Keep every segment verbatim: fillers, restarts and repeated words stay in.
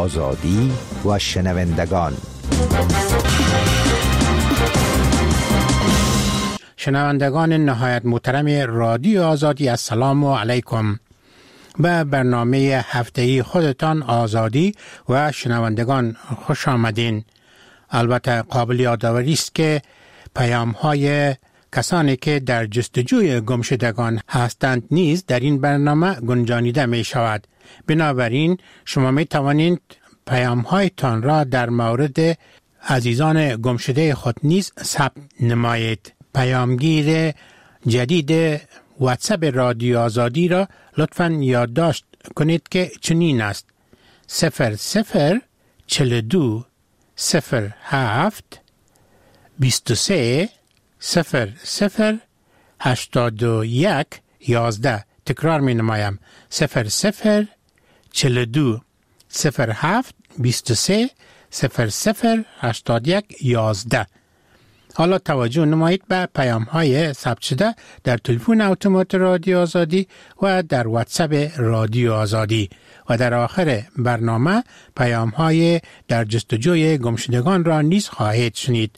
آزادی و شنوندگان. شنوندگان نهایت محترم رادیو آزادی، السلام علیکم. به برنامه هفته‌ای خودتان آزادی و شنوندگان خوش آمدین. البته قابل یادآوری است که پیام‌های کسانی که در جستجوی گمشدگان هستند نیز در این برنامه گنجانیده می شود. بنابراین شما می توانید پیام‌هایتان را در مورد عزیزان گمشده خود نیز ثبت نمایید. پیامگیر جدید واتساپ رادیو آزادی را لطفاً یادداشت کنید که چنین است: صفر صفر چل دو صفر هفت بیست و سه صفر صفر هشتاد و یک یازده. تکرار می نمایم: صفر صفر چل دو صفر هفت بیست و سه صفر صفر هشتاد یک یازده. حالا توجه نمایید به پیام های ثبت شده در تلفن اتومات رادیو آزادی و در واتساپ رادیو آزادی و در آخر برنامه پیام های در جستجوی گمشدگان را نیز خواهید شنید.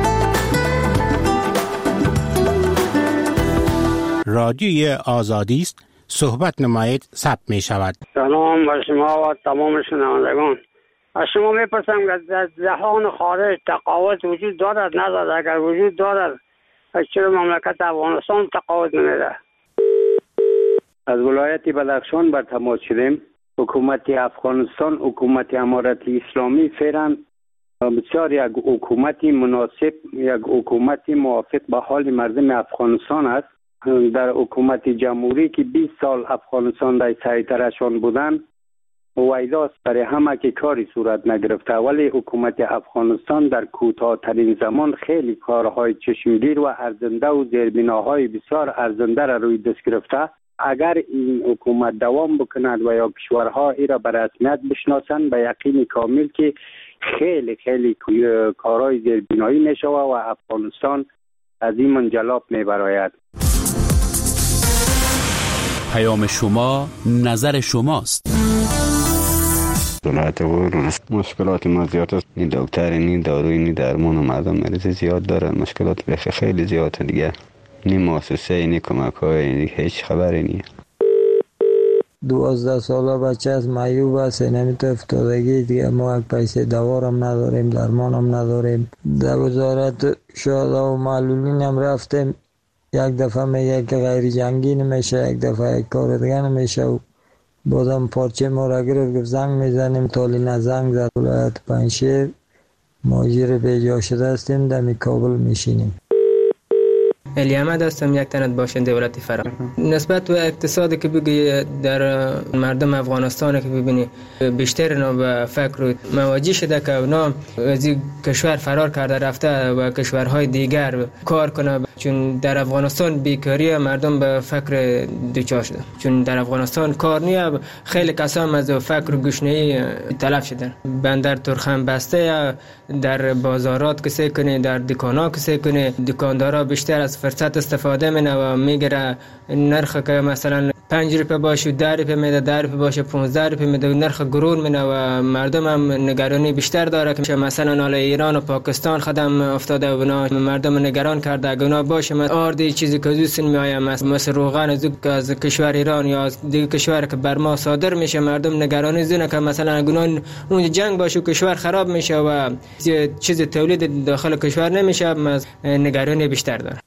رادیوی آزادی است، صحبت نمایید، ثبت می شود. سلام بر شما و تمام شنوندگان. از شما میپرسم که در جهان خارج تقاوت وجود دارد ندارد؟ اگر وجود دارد چرا مملکت افغانستان تقاوت نمیده؟ از ولایت بدخشان بر تماس شدیم. حکومت افغانستان حکومت امارت اسلامی فعلا بسیار یک حکومت مناسب، یک حکومت موافق به حال مردم افغانستان است. در حکومت جمهوری که بیست سال افغانستان در سیطره‌شان بودند ویداست برای همه که کاری صورت نگرفته، ولی حکومت افغانستان در کوتاه‌ترین زمان خیلی کارهای چشمگیر و ارزنده و زیربناهای بسیار ارزنده را روی دست گرفته. اگر این حکومت دوام بکند و یا کشورها ای را به رسمیت بشناسند به یقین کامل که خیلی خیلی کارهای زیربنایی می شود و افغانستان از این منجلاب می براید. پیام شما نظر شماست. دولت و مشکلات ما زیاد است. نی دکتر نی داروی نی درمان و مردم مریض زیاد دارن. مشکلات بخی خیلی زیاده دیگه. نی مؤسسه نی کمک های نی هیچ خبری نی. دوازده ساله بچه از معیوب است، نمیتونه افتادگی دیگه. ما یک پیسه دوارم نداریم، درمانم نداریم. در وزارت شهدا و معلولین هم رفتیم، یک دفعه میگه که غیر جنگی نمیشه، یک دفعه یک کار دیگه نمیشه و بازم پارچه ما را گرفت زنگ میزنیم. تالی نه زنگ زد. ولایت پنجشیر مهاجر بیجا شده هستیم، در کابل میشینیم. علی احمد هستم، یک تنت باشنده ولایت فرا. نسبت به اقتصادی که بگی در مردم افغانستان که ببینی بیشتر اینا به فکر مواجه شده که اونا از کشور فرار کرده رفته و کشورهای دیگر کار کنه، چون در افغانستان بیکاری مردم به فکر دوچار شده، چون در افغانستان کار نیه. خیلی کسان از فکر گشنه‌ای تلف شدن. بندر ترخم بسته، در بازارات کسی کنه، در دکانا کسی کنه، دکاندارا بیشتر از فرصت استفاده منه و میگیره نرخ که مثلا پنج روپیه باشه ده روپیه میده، ده روپیه باشه پانزده روپیه میده، نرخ گرون منه و مردم هم نگرانی بیشتر داره که مثلا حالا ایران و پاکستان خدم افتاده و بنا مردم نگران کرده. اگه اونا باشه مثلا آردی چیزی که دوست میایم مثل روغن از از کشور ایران یا از دیگه کشور که بر ما صادر میشه، مردم نگرانی زونه که مثلا اگه اون جنگ باشه کشور خراب میشه و چیز تولید داخل کشور نمیشه، نگرانی بیشتر داره.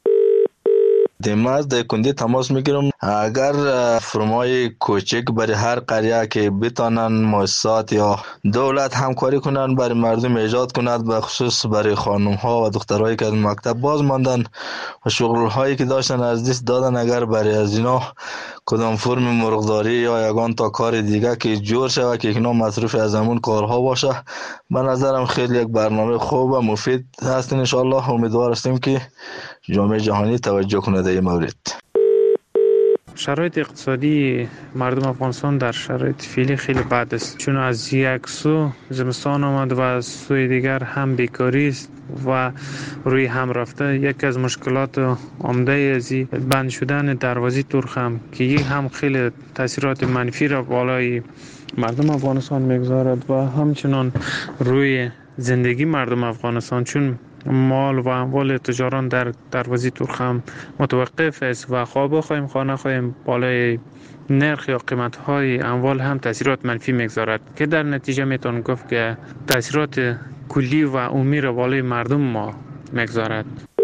دیماز در کندی تماس میگیرم. اگر فرمای کوچک برای هر قریه که بتانن مؤسسات یا دولت همکاری کنن برای مردم ایجاد کند، به خصوص برای خانم ها و دخترایی که از مکتب باز ماندن و شغل هایی که داشتن از دست دادن، اگر برای از اینا کدام فرم مرغداری یا یگان تا کار دیگه که جور شود که اینا مصروف از همون کارها باشه، به نظرم خیلی یک برنامه خوب و مفید هست. ان شاء الله امیدوار هستیم که جامعه جهانی توجه کنه در این مورد. شرایط اقتصادی مردم افغانستان در شرایط فعلی خیلی بد است، چون از یک سو زمستان آمد و از سوی دیگر هم بیکاری است و روی هم رفته. یکی از مشکلات عمده ازی بند شدن دروازه ترخ هم که یک هم خیلی تاثیرات منفی را بالای مردم افغانستان میگذارد و همچنان روی زندگی مردم افغانستان، چون مال و اموال تجاران در دروازه ترخ هم متوقف است و خواه بخواهیم خواه نخواهیم بالای نرخ یا قیمت های اموال هم تاثیرات منفی میگذارد که در نتیجه میتون گفت که تاثیرات کلی و عمومی را بالای مردم ما میگذارد.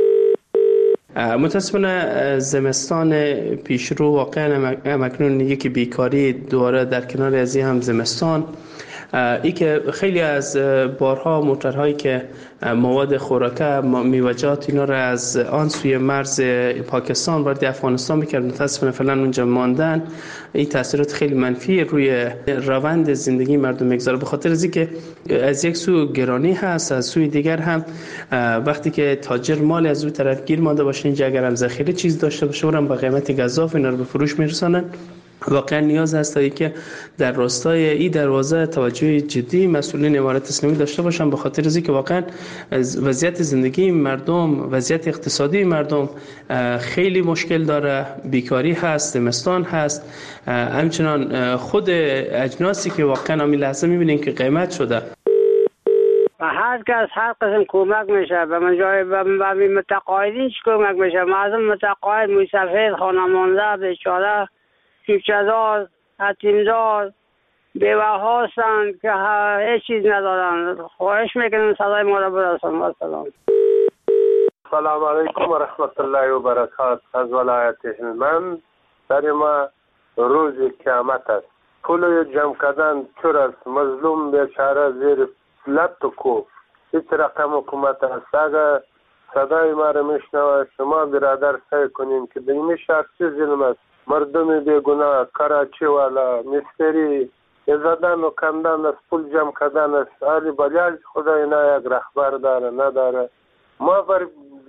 متاسفانه زمستان پیشرو واقعا مکنون یکی بیکاری دوباره در کنار از هم زمستان، ای که خیلی از بارها موترهایی که مواد خوراکه میوه‌جات اینا را از آن سوی مرز پاکستان وارد افغانستان میکرد، متاسفانه فعلا اونجا ماندن. این تاثیرات خیلی منفی روی روند زندگی مردم میگذاره، به خاطر از اینکه از یک سو گرانی هست، از سوی دیگر هم وقتی که تاجر مال از اون طرف گیر مانده باشه، اینجا اگر هم ذخیره چیز داشته باشه اونم با قیمت گزاف اینا رو به فروش میرسونن. واقعا نیاز هست تا که در راستای این دروازه توجه جدی مسئولین امارت اسلامی داشته باشن، به خاطر از اینکه واقعا وضعیت زندگی مردم، وضعیت اقتصادی مردم خیلی مشکل داره، بیکاری هست، زمستان هست، همچنان خود اجناسی که واقعا همین لحظه میبینیم که قیمت شده. و هر کس هر قسم کمک میشه به من جای به متقاعدین چی کمک میشه؟ مردم متقاعد مسافر خانمانده بیچاره کوچه‌دار یتیمدار بیوه هستند که هیچ چیز ندارند. خواهش میکنم صدای ما را برسانید. سلام. سلام علیکم و رحمت الله و برکاته. از ولایت هلمند در ما روز قیامت است. پول جمع کردن چور است، مظلوم بیچاره زیر لط و کوف. هیچ رقم حکومت است. اگر صدای ما را میشنوه شما برادر سعی کنین که به این شخص ظلم است. مردم بیگناه کراچی والا مستری زدن و کندن است، پول جمع کردن است. علی بلیاج خدا اینا یک رهبر داره نداره. ما بر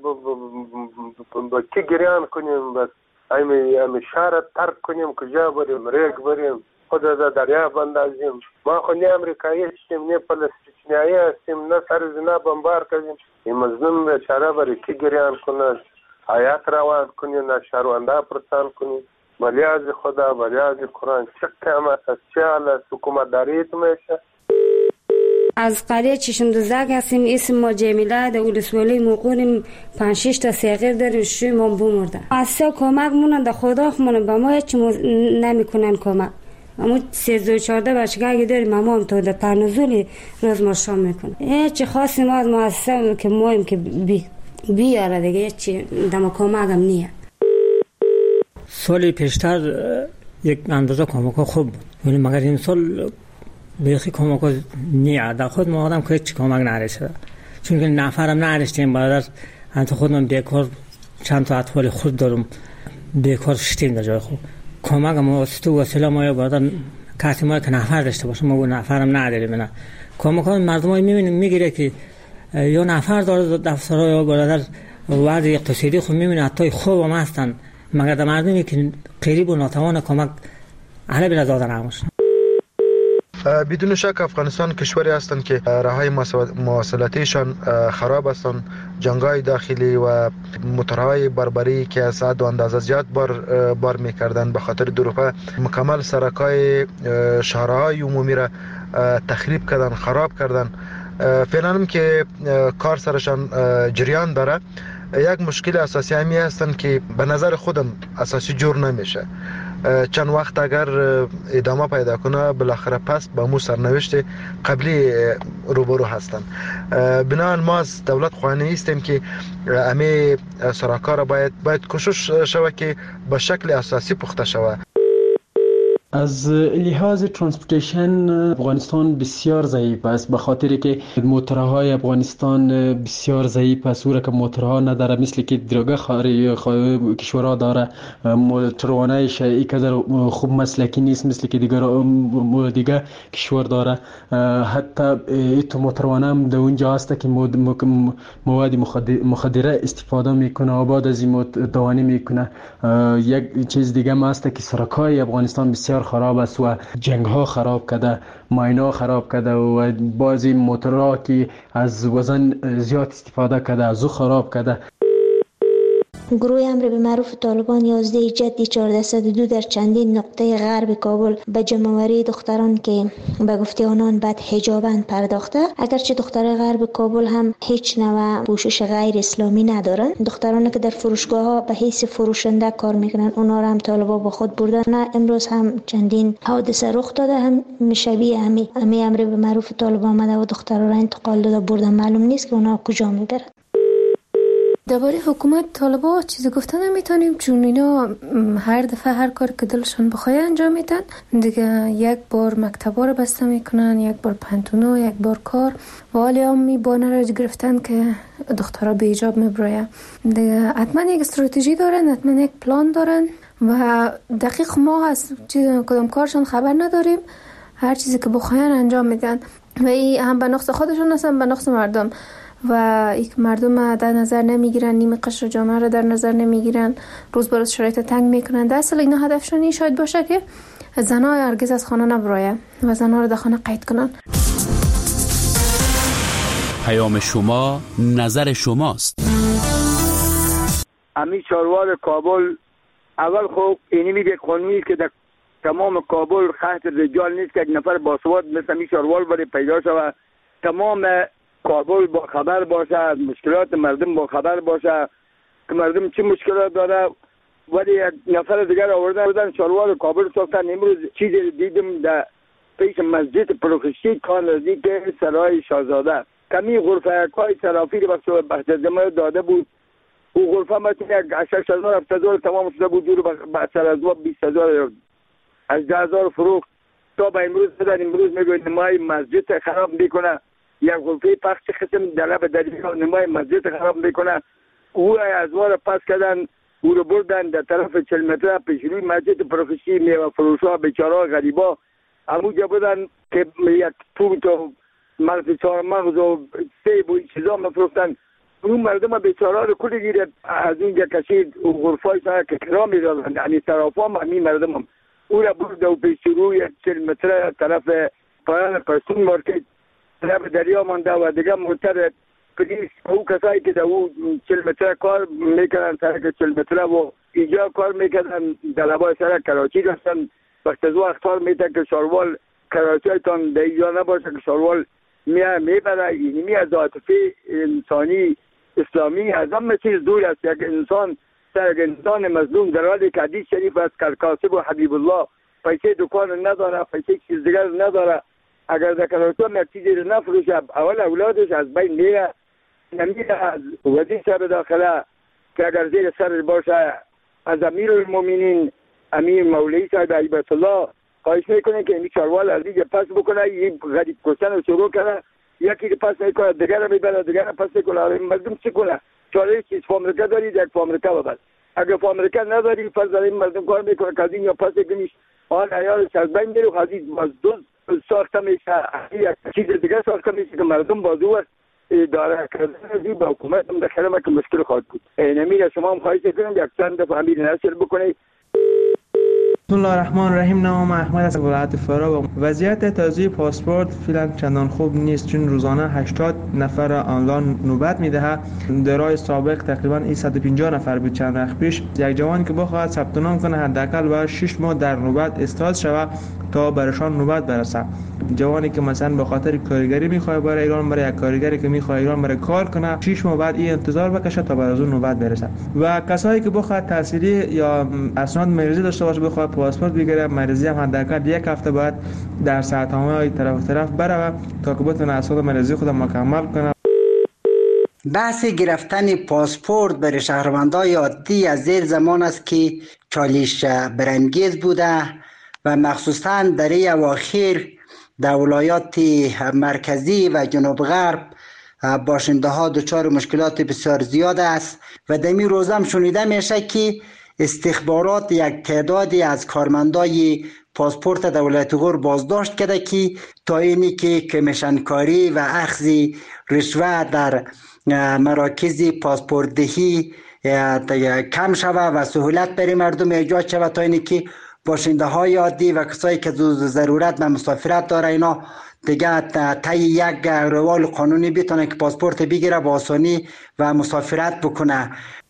با کی گریان کنیم؟ بس امی امی شهر ترک کنیم، کجا بریم؟ ریگ بریم، خدا در دریا بندازیم. ما خو نه امریکایی هستیم نه فلسطینیایی هستیم، نه سر زنا بمبار کنیم. این مظلوم بیچاره برای کی گریان کنه؟ آیات روان کنیم، شهرونده پرسان کنیم. بلیاز خدا، بلیاز قرآن، چه قیامت است، چه حال است، حکومت داریت میشه. از قریه چشم دوزک هستیم، اسم ما جمیله، در ولسوالی موقعیم پنج شش تا صغیر داریم، شوی ما بمرده. از سه کمک مونن در خدا خمونن به ما هیچ نمیکنن کمک. اما سیزده و چهارده بچگاهی داریم، اما هم تا در تنزولی روز ما شام میکنه. هیچ خاصی ما از مؤسسه که ما هم که بی بیاره دیگه هیچ دم کمک هم نیه. سال پیشتر یک اندازه کمک خوب بود، ولی مگر این سال بیخی کمک نیه. در خود ما آدم که هیچ کمک نرسیده، چون که نفرم نرسیدیم. برادر انت خودم بیکار، چند تا اطفال خود دارم بیکار شدیم در جای خود. کمک ما واسطه وسیله ما یا برادر کسی ما که نفر داشته باشه، ما نفرم نداریم. نه کمک ها مردم های میبینیم میگیره که یا نفر داره دفتر یا برادر وضع اقتصادی خود میبینه حتی خوب هم هستن، مگر در مردمی که قریب و ناتوان کمک اهل بلا دادن نموشن. بدون شک افغانستان کشوری هستند که راههای مواصلاتیشان خراب هستند، جنگ‌های داخلی و موتورهای بربری که از حد و اندازه زیاد بار بار می‌کردند به خاطر دروغ مکمل سرک‌های شهرهای عمومی را تخریب کردن، خراب کردن. فعلا هم که کار سرشان جریان داره، یک مشکل اساسی همی هستند که به نظر خودم اساسی جور نمیشه. چند وقت اگر ادامه پیدا کنه بالاخره پس به مو سرنوشت قبلی روبرو هستند. بنابراین ما از دولت خواهانی هستیم که همه سراکار باید باید کوشش شود که به شکل اساسی پخته شود. از لحاظ ترانسپورتیشن افغانستان بسیار ضعیف است، به خاطر که موتورهای افغانستان بسیار ضعیف است. او که موتورها نداره مثل که دیگر خارج کشورها داره. موتروانایش اینقدر خوب مسلکی نیست مثل که دیگر دیگر کشور داره. حتی ایت موتروانه هم در اونجا هست که مواد مخدره استفاده میکنه و بعد از این دوانی میکنه. یک چیز دیگه هم هست که سرکای افغانستان بسیار خراب است و جنگ ها خراب کرده، ماینا خراب کرده و بعضی موتورها که از وزن زیاد استفاده کرده از او خراب کرده. گروه امر به معروف طالبان یازده جدی چهارده صد و دو در چندین نقطه غرب کابل به جمع‌آوری دختران که به گفته آنان بد حجابند پرداخته. اگرچه دختر غرب کابل هم هیچ نوع پوشش غیر اسلامی ندارن. دخترانی که در فروشگاه ها به حیث فروشنده کار میکنن اونا را هم طالبان با خود بردن. نه امروز هم چندین حادثه رخ داده، هم شبیه همی همی امر به معروف طالبان آمده و دخترها را انتقال داده بردن. معلوم نیست که اونا کجا میبرن. درباره حکومت طالبا چیزی گفتن نمیتونیم، چون اینا هر دفعه هر کار که دلشون بخواد انجام میدن دیگه. یک بار مکتبا رو بسته میکنن، یک بار پنتونا، یک بار کار و حالی هم میبانه رو گرفتن که دخترها به حجاب میبراین دیگه. حتما یک استراتژی دارن، حتما یک پلان دارن و دقیق ما از کدام کارشون خبر نداریم. هر چیزی که بخواین انجام میدن و این هم به نقص خودشون هستن به نقص مردم و این مردم در نظر نمیگیرن، نیمه قشر جامعه رو در نظر نمیگیرن، روز به روز شرایط تنگ میکنن. در اصل اینا هدفشون این شاید باشه که زنها هرگز از خانه نبراین و زنها رو در خانه قید کنن. پیام شما نظر شماست. امی چاروار کابل اول خوب اینی میگه قانونی که در تمام کابل خط رجال نیست که یک نفر باسواد مثل امی چاروار بره پیدا شود. تمام کابل با خبر باشه، از مشکلات مردم با خبر باشه که مردم چه مشکلات داره. ولی یک نفر دیگر آوردن بودن چاروار کابل ساختن. امروز چیزی دیدم در پیش مسجد پروخشتی کار نزدیک سرای شاهزاده کمی غرفه های صرافی رو بخش بخشدمه داده بود. او غرفه مثل یک شش هزار هفت هزار تمام شده بود، دور بخشر از بیست هزار از ده هزار فروخت تا به امروز بدن. امروز میگوید نمای مسجد خراب میکنه، یک غرفه پخش قسم دلب دریا نمای مسجد خراب میکنه. او از وار پس کردن، او رو بردن در طرف چهل متر پیش روی مسجد پروفسی میوه فروشا بیچاره غریبا همونجا بودن که یک توت و مغز چهار مغز و سیب و چیزا مفروختن. اون مردم بیچاره رو کلی گیره از اونجا کشید و غرفای سر که کرا میدادن، یعنی طرفا هم همین مردم هم او را برد و پیش روی چهل متر طرف پایان پرسون مارکت طرف دریا مانده و دیگه موتر پلیس او کسایی که در او چهل متر کار میکنن سرک چهل متر و اینجا کار میکنن در لبای سرک کراچی داشتن. وقت از وقت کار میتن که شاروال کراچی هایتان در اینجا نباشه که شاروال میه میبره. اینی می از عاطفه انسانی اسلامی از همه چیز دور است. یک انسان سر یک انسان مظلوم در حالی که حدیث شریف از کاسب و حبیب الله پیسه دکان نداره، پیسه چیز دیگر نداره، اگر ذکراتون یک چیزی رو نفروشه اول اولادش از بین میره. نمیره از وزیر صاحب داخله که اگر زیر سر باشه، از امیر المومنین امیر مولوی صاحب عیبت الله خواهش میکنه که این چاروال از دیگه پس بکنه. این غریب کشتن رو شروع کنه، یکی که پس میکنه دیگر رو میبره، دیگر رو پس میکنه. مردم چی کنه؟ چاره چیز فامریکا دارید یک فامریکا ببر. اگر فامریکا نداری فرض داریم مردم کار میکنه که از این یا پس کنیش آن عیالش از بین میره و از این دوز ساخته میشه، یک چیز دیگه ساخته میشه که مردم بازو اداره کردن با حکومت هم داخل ما که مشکل خواهد بود. نمیره شما هم خواهش کنم یک چند دفعه امیر نشر بکنید. بسم الله الرحمن الرحیم. نام احمد از ولایت فرا. وضعیت تازه پاسپورت فعلا چندان خوب نیست، چون روزانه هشتاد نفر آنلاین نوبت میدهد. در راه سابق تقریبا صد و پنجاه نفر بود چند وقت پیش. یک جوان که بخواهد ثبت نام کنه حداقل باید شش ماه در نوبت استاد شود تا برشان نوبت برسه. جوانی که مثلا به خاطر کارگری میخواد برای ایران، برای یک کارگری که میخواد ایران برای کار کنه، شش ماه بعد این انتظار بکشه تا بعد از اون نوبت برسه. و کسایی که بخواد تحصیلی یا اسناد مریضی داشته باشه بخواد پاسپورت بگیره، مریضی هم حداقل یک هفته بعد در ساعت‌های طرف طرف بره تا که بتونه اسناد مریضی خود مکمل کنه. بحث گرفتن پاسپورت برای شهروندان عادی از زیر زمان است که چالش برانگیز بوده و مخصوصا در این اواخر در ولایات مرکزی و جنوب غرب باشنده ها دچار مشکلات بسیار زیاد است و در این روز هم شنیده میشه که استخبارات یک تعدادی از کارمندای پاسپورت دولت غور بازداشت کرده که تا اینی که کمیشنکاری و اخذ رشوه در مراکز پاسپورت دهی کم شود و سهولت برای مردم ایجاد شود تا اینی که باشنده های عادی و کسایی که ضرورت به مسافرت داره اینا دیگه طی یک روال قانونی بتونه که پاسپورت بگیره با آسانی و مسافرت بکنه.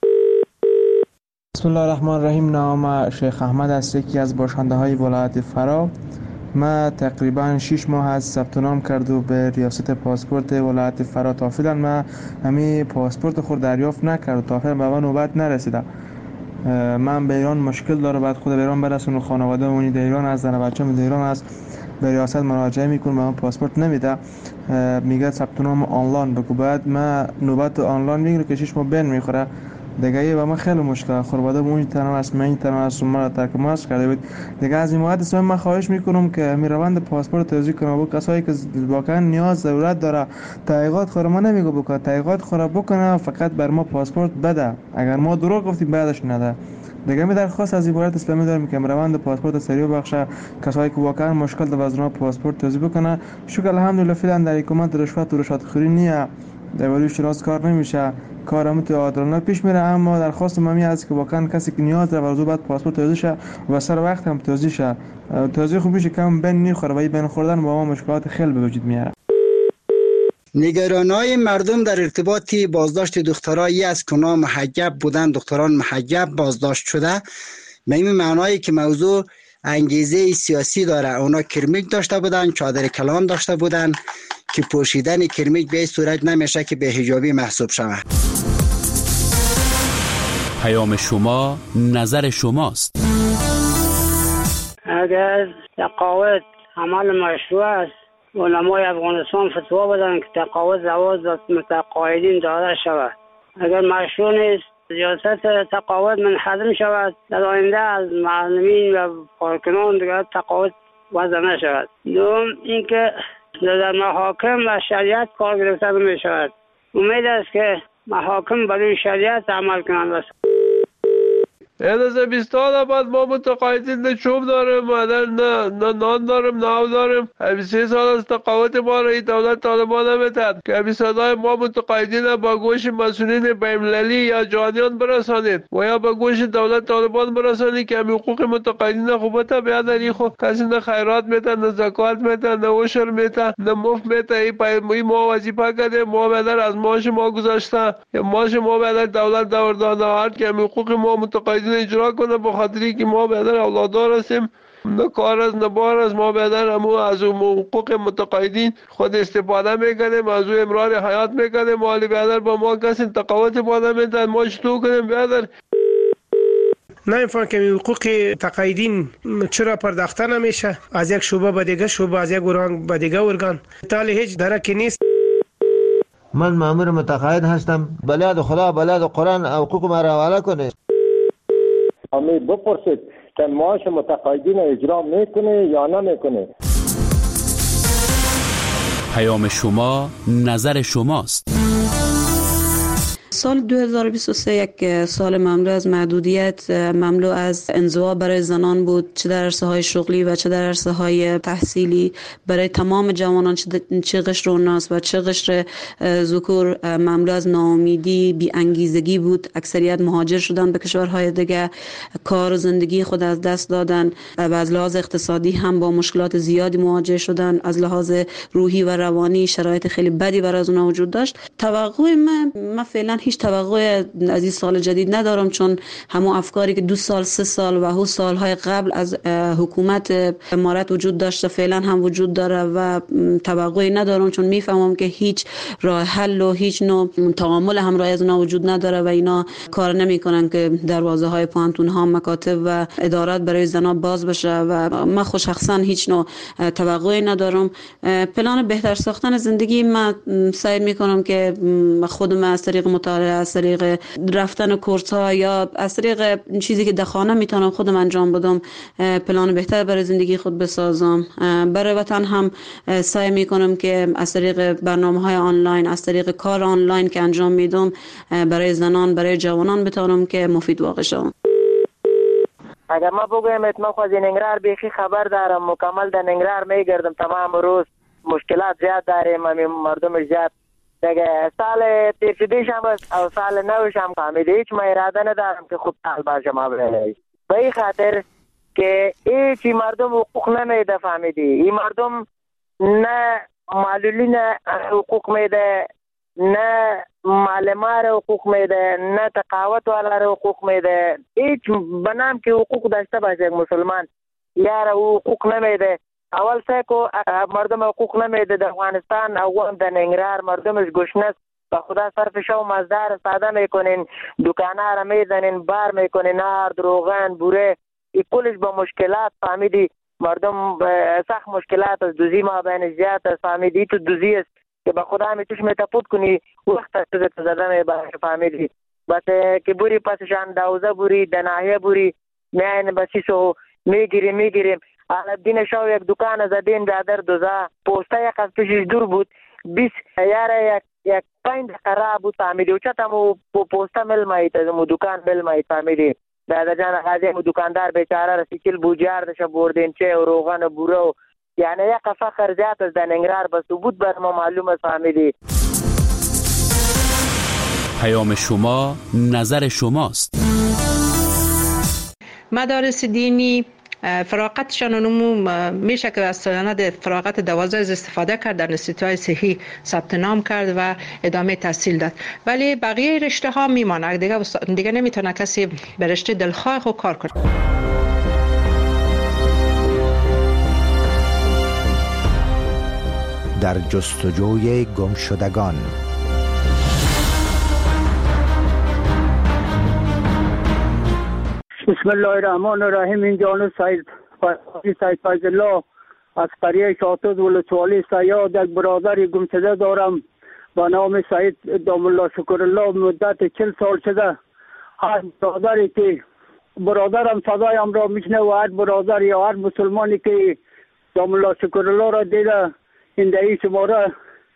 بسم الله الرحمن الرحیم. نام شیخ احمد است، یکی از باشنده های ولایت فرا. ما تقریبا شش ماه از ثبت نام کرد و به ریاست پاسپورت ولایت فرا تا فعلا ما همین پاسپورت خود دریافت نکرد تا فعلا به من نوبت نرسیده. من به ایران مشکل داره، بعد خود به ایران برسونم، خانواده اونی در ایران است، زن بچه‌م در ایران است، به ریاست مراجعه میکنم، به من پاسپورت نمیده، میگه ثبت نام آنلاین بگو. بعد ما نوبت آنلاین میگیره که شش ماه بین میخوره دیگه. و من خیلی مشکل خانواده اون تنها است، من این تنها است، ما ترک ماست کرده بود دیگه. از این مواد اسم من خواهش میکنم که می روند پاسپورت توضیح کنه با کسایی که واقعا نیاز ضرورت داره. تحقیقات خود ما نمیگه بکنه، تحقیقات خود بکنه، فقط بر ما پاسپورت بده، اگر ما دروغ گفتیم بعدش نده دیگه. می درخواست از عبارت اسلامی دارم که روند پاسپورت سریع بخشه، کسایی که واقعا مشکل داره از اونها پاسپورت توضیح بکنه. شکر الحمدلله فعلا در حکومت رشوت و رشوت خوری نیه، در ولی شناس کار نمیشه، کارم تو عادلانه پیش میره. اما درخواست ممی است که واقعا کسی که نیاز داره ورزو بعد پاسپورت توضیح شه و سر وقت هم توضیح شه. توضیح خوب میشه کم بین میخوره و این بین خوردن با ما مشکلات خیلی به وجود میاره. نگرانای مردم در ارتباط بازداشت دخترایی است که اونا محجب بودن، دختران محجب بازداشت شده، به این معنایی که موضوع انگیزه سیاسی داره. اونا کرمیک داشته بودن، چادر کلان داشته بودن که پوشیدن کرمیک به این صورت نمیشه که به حجابی محسوب شود. پیام شما نظر شماست. اگر تقاعد عمل مشروع است، علمای افغانستان فتوا بدن که تقاعد زواج متقاعدین داده شود. اگر مشروع نیست، ریاست تقاعد منحدم شود، در آینده از معلمین و کارکنان دیگر تقاعد وضع نشود. دوم اینکه در محاکم و شریعت کار گرفته می شود. امید است که محاکم برای شریعت عمل کنند. این از بیست سال بعد ما متقاعدین نه چوب داریم، نه نه نان داریم، نه آب داریم. بیست و سه سال از تقاعد ما را دولت طالبان نمیتد که صدای ما متقاعدین با گوش مسئولین بین‌المللی یا جهانیان برسانید و یا با گوش دولت طالبان برسانید که حقوق متقاعدین خوبت بیاد. این خو کسی نه خیرات میتن، نه زکات میتن، نه عشر میتن، نه مفت میتن. این ما وظیفه کرده، ما بدر از ماش ما گذاشته، ماش ما بدر دولت دوردان آورد که حقوق ما متقاعدین اجرا کنه، به خاطری که ما بدر اولادار هستیم، نه کار از نه بار از ما بدر همو از حقوق متقاعدین خود استفاده میکنیم، از او امرار حیات میکنیم. مالی بدر با ما کسی تقاعد پاده میدن، ما چطور کنیم بدر؟ نمیفهم که حقوق تقاعدین چرا پرداخته نمیشه از یک شعبه به دیگه شعبه، از یک ارگان به دیگه ارگان، تالی هیچ درکی نیست. من مامور متقاعد هستم، بلاد خدا بلاد قرآن حقوق ما را حواله کنه. امید بپرسید که معاش متقاعدین اجرا میکنه یا نمیکنه. پیام شما نظر شماست. سال دو هزار و بیست و سه یک سال مملو از محدودیت، مملو از انزوا برای زنان بود، چه در عرصه های شغلی و چه در عرصه های تحصیلی. برای تمام جوانان چه قشر اوناس و چه قشر ذکور مملو از ناامیدی، بی انگیزگی بود. اکثریت مهاجر شدن به کشورهای دیگه، کار و زندگی خود از دست دادن و از لحاظ اقتصادی هم با مشکلات زیادی مواجه شدن. از لحاظ روحی و روانی شرایط خیلی بدی برای از اونها وجود داشت. توقع من من فعلا هیچ توقع از این سال جدید ندارم، چون همون افکاری که دو سال سه سال و هو سالهای قبل از حکومت امارت وجود داشته فعلا هم وجود داره و توقعی ندارم، چون میفهمم که هیچ راه حل و هیچ نوع تعامل همراه از اونا وجود نداره و اینا کار نمیکنن که دروازه های پانتون ها، مکاتب و ادارات برای زنا باز بشه و من خود شخصا هیچ نوع توقعی ندارم. پلان بهتر ساختن زندگی من سعی میکنم که خودم از طریق مطالعه، از طریق رفتن کورس ها یا از طریق چیزی که در خانه میتونم خودم انجام بدم پلان بهتر برای زندگی خود بسازم. برای وطن هم سعی میکنم که از طریق برنامه های آنلاین، از طریق کار آنلاین که انجام میدم برای زنان، برای جوانان بتونم که مفید واقع شوم. اگر ما بگویم اتما خواهد ننگرار بیخی خبر دارم، مکمل در ننگرار میگردم تمام روز، مشکلات زیاد داریم، مردم زیاد دیگه. سال تیرشدیش هم او سال نوش هم فهمیده هیچ ما اراده ندارم که خوب سال باشه ما بله به این خاطر که هیچی مردم حقوق نمیده فهمیدی. این مردم نه معلولین حقوق میده، نه معلمه را حقوق میده، نه تقاوت والا را حقوق میده. هیچ بنام که حقوق داشته باشه مسلمان یار حقوق نمیده. اول سه مردم حقوق نمیده در افغانستان، اول در ننگرهار مردمش گشنه است. به خدا صرف شو مزدار ساده میکنین، دکانه را میزنین، بار میکنین، نار روغن بوره، این کلش با مشکلات فهمیدی. مردم سخت مشکلات است، دوزی ما بین زیاد است فهمیدی. تو دوزی است که به خدا می توش میتپود کنی وقت است تو زدن باشه فهمیدی. بس که بوری پسشان دوزه بوری دناهیه بوری میاین بسیسو میگیری میگیریم. الدین شو یک دکان زدین برادر دوزا پوستا یک از پیشش دور بود بیس یاره یک یک پنج قرار بود فهمیدی. و چطمو پوستا مل مایید از مو دکان مل مایید فهمیدی. برادر جان غازی مو دکاندار بیچاره را سیکل بوجار دشه بردین چه و روغن و بوره، یعنی یک فخر زیاد از در ننگرهار به ثبوت بر ما معلوم است فهمیدی. پیام شما نظر شماست. مدارس دینی فراغتشان نمو میشه که از سند فراغت دوازده استفاده کرد، در انستیتوهای صحی ثبت نام کرد و ادامه تحصیل داد، ولی بقیه رشته ها میمانه دیگه دیگه نمیتونه کسی به رشته دلخواه خود کار کنه. در جستجوی گمشدگان. بسم الله الرحمن الرحیم. این جانو سید سید فیض الله از قریه شاطوز ولسوالی سیاد یک برادر گمشده دارم با نام سید دام الله شکر الله. مدت چل سال شده هر برادری که برادرم صدایم را میشنه و هر برادر یا هر مسلمانی که دام الله شکر الله را دیده این دهی شماره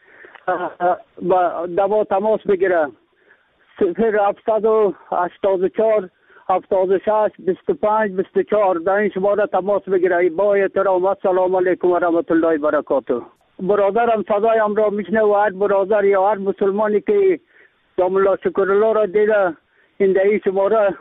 با دوا تماس بگیره. صفر هفتصد و هشتاد و چهار هفتاد و شش بیست و پنج بیست و چهار در این شماره تماس بگیره. با احترام السلام علیکم و رحمت الله و برکاته. برادرم صدایم را میشنه و هر برادر یا هر مسلمانی که دام الله شکر الله را دیده این دهی شماره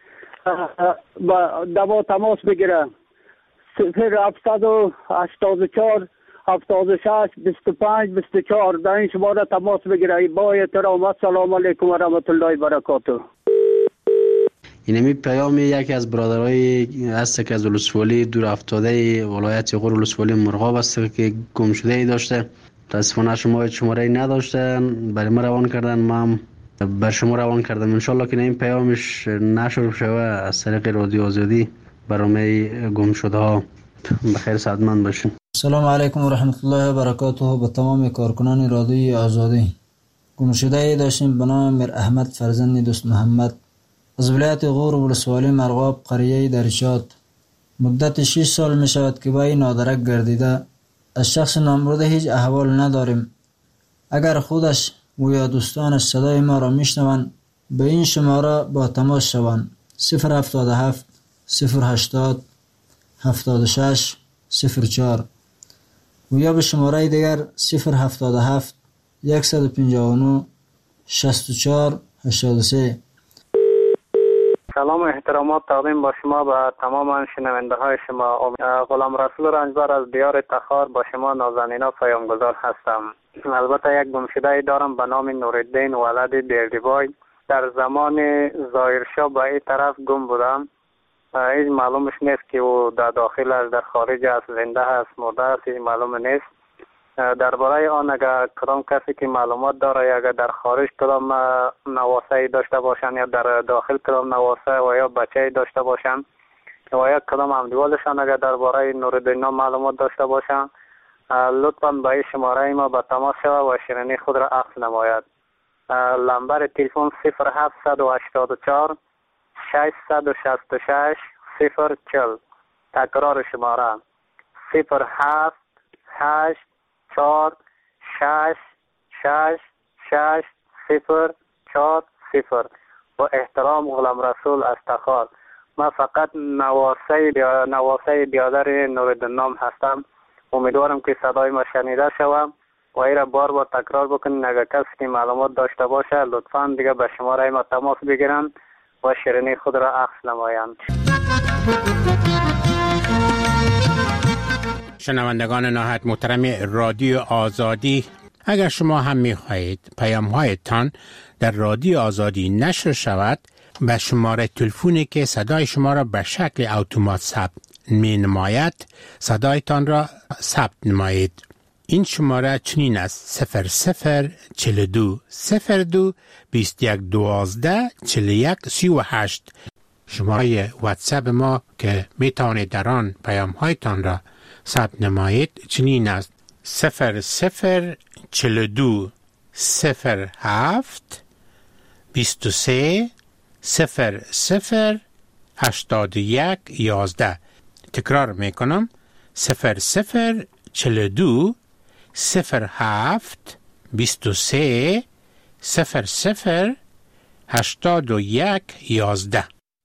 با دوا تماس بگیره. صفر هفتصد و هشتاد و چهار هفتاد و شش بیست و پنج بیست و چهار در این شماره تماس بگیره. با احترام السلام علیکم و رحمت الله و برکاته. اینمی پیام یکی از برادرای هست که از ولسوالی دور افتاده ولایت غور ولسوالی مرغاب است که گم شده ای داشته. متاسفانه شما شماره ای نداشتن، برای ما روان کردن، ما هم بر شما روان کردم. ان شاء الله که این پیامش نشر شوه از طریق رادیو آزادی برنامه گم شده ها. بخیر سعادتمند باشین. سلام علیکم و رحمت الله و برکاته. به تمام کارکنان رادیوی آزادی. گم شده ای داشتیم به نام میر احمد فرزند دوست محمد از ولایت غور ولسوالی مرغاب قریه درشاد. مدت شش سال می شود که با این نادرک گردیده. از شخص نامبرده هیچ احوال نداریم. اگر خودش و یا دوستانش صدای ما را می شنوند به این شماره با تماس شوند. صفر هفتاد و هفت صفر هشتاد هفتاد و شش صفر چهار و یا به شماره دیگر صفر هفتاد و هفت صد و پنجاه و نه شصت و چهار هشتاد و سه. سلام و احترامات تقدیم با شما به تمام شنونده های شما. غلام رسول رنجبر از دیار تخار با شما نازنینا پیامگذار هستم. البته یک گمشده دارم به نام نورالدین ولد بیردیبای. در زمان ظاهرشاه به این طرف گم بودم. هیچ معلومش نیست که او در داخل است، در خارج است، زنده است، مرده است، هیچ معلوم نیست. درباره آن اگر کدام کسی که معلومات داره یا اگر در خارج کدام نواسه داشته باشن یا در داخل کدام نواسه و یا بچه داشته باشن و یا کدام همدیوالشان اگر درباره نورالدین معلومات داشته باشن لطفا به این شماره ما به تماس شود و شیرینی خود را عکس نماید. لمبر تلفن صفر هفت هشت چهار شش شش شش صفر چهل. تکرار شماره صفر هفت هشت چهار شش شش شش صفر چهار صفر. با احترام غلام رسول از تخار. من فقط نواسه بیا... نواسه بیادر نوردین نام هستم. امیدوارم که صدای ما شنیده شوم و ایره بار بار تکرار بکنین. اگر کسی که معلومات داشته باشه لطفا دیگه به شماره ما تماس بگیرن و شیرینی خود را عکس نمایند. شنوندگان نهایت محترم رادیو آزادی، اگر شما هم می خواهید پیام هایتان در رادیو آزادی نشر شود، به شماره تلفنی که صدای شما را به شکل اتومات ثبت می نماید صدایتان را ثبت نمایید. این شماره چنین است: صفر صفر چهل و دو صفر دو بیست و یک دوازده چهل و یک سی و هشت. شماره واتساپ ما که می توانید در آن پیام هایتان را ثبت نمایید چنین است: صفر صفر چهل و دو صفر هفت بیست و سه صفر صفر هشتاد و یک یازده. تکرار میکنم: صفر صفر چهل و دو صفر هفت بیست و سه صفر صفر هشتاد و یک یازده.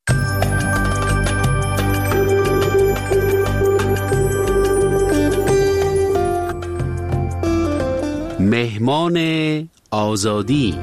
مهمان آزادی.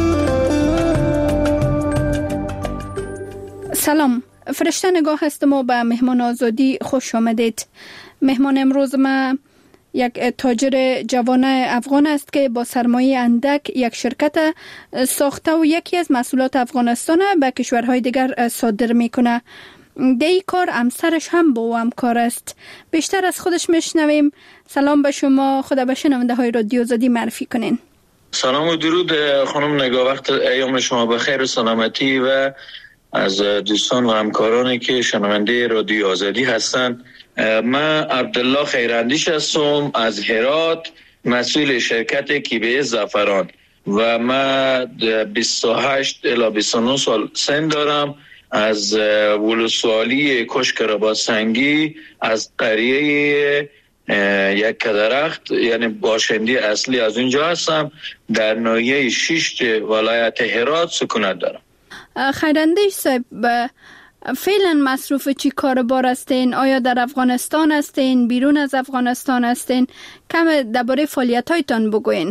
سلام، فرشته نگاه هستم و به مهمان آزادی خوش آمدید. مهمان امروز ما یک تاجر جوان افغان است که با سرمایه اندک یک شرکت ساخته و یکی از محصولات افغانستان به کشورهای دیگر صادر میکنه. در این کار همسرش هم با او همکار است. بیشتر از خودش میشنویم. سلام به شما، خدا به شنونده های رادیو آزادی معرفی کنین. سلام و درود خانم نگاه، وقت ایام شما بخیر و سلامتی و از دوستان و همکارانی که شنونده رادیو آزادی هستند. من عبدالله خیراندیش هستم از هرات، مسئول شرکت کیبه زعفران و من بیست و هشت الی بیست و نه سال سن دارم. از ولسوالی کشک رباط‌سنگی از قریه یک درخت، یعنی باشنده اصلی از اونجا هستم. در ناحیه شش ولایت هرات سکونت دارم. خیراندیش صاحب، فعلا مصروف چی کاربار هستین؟ آیا در افغانستان هستین؟ بیرون از افغانستان هستین؟ کم درباره فعالیت‌هایتان بگوین.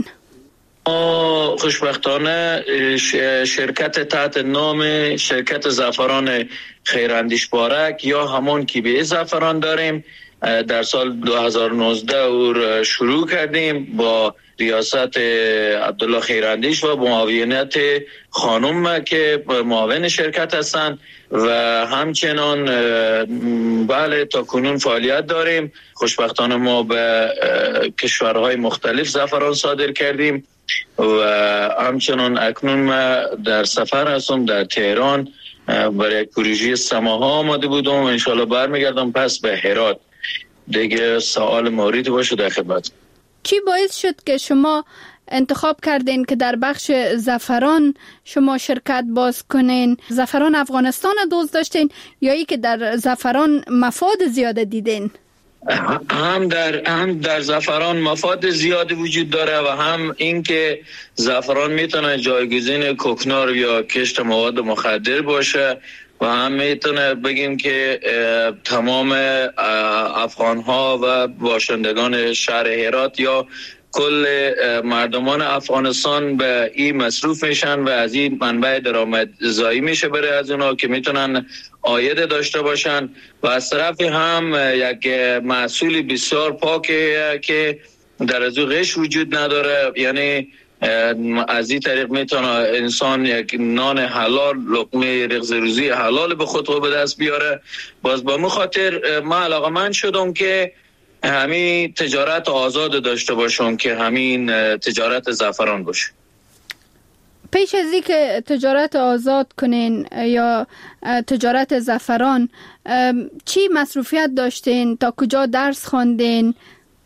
خوشبختانه شرکت تحت نام شرکت زعفران خیراندیش بارک یا همون کیبه زعفران داریم. در سال دو هزار و نوزده او شروع کردیم با ریاست عبدالله خیراندیش و معاونت خانم که معاون شرکت هستند و همچنان بله تا کنون فعالیت داریم. خوشبختانه ما به کشورهای مختلف زعفران صادر کردیم و همچنان اکنون ما در سفر هستم در تهران برای یک پروژه سماها آماده بودم و انشالله برمیگردم پس به هرات. دیگه سوال موردی باشه در خدمت. چی باعث شد که شما انتخاب کردین که در بخش زعفران شما شرکت باز کنین؟ زعفران افغانستان دوست داشتین یا ای که در زعفران مفاد زیاده دیدین؟ هم در هم در زعفران مفاد زیادی وجود داره و هم اینکه زعفران میتونه جایگزین کوکنار یا کشت مواد مخدر باشه و هم میتونه بگیم که تمام افغان ها و باشندگان شهر هرات یا کل مردمان افغانستان به این مصروف میشن و از این منبع درآمدزایی میشه برای از اونا که میتونن عاید داشته باشن و از طرف هم یک محصول بسیار پاکه که در از او غش وجود نداره. یعنی از این طریق میتونه انسان یک نان حلال، لقمه رغز روزی حلال به خود رو به دست بیاره. باز با مو خاطر من علاقه‌مند شدم که همین تجارت آزاد داشته باشم که همین تجارت زعفران باشه. پیش از این که تجارت آزاد کنین یا تجارت زعفران چی مصروفیت داشتین؟ تا کجا درس خواندین؟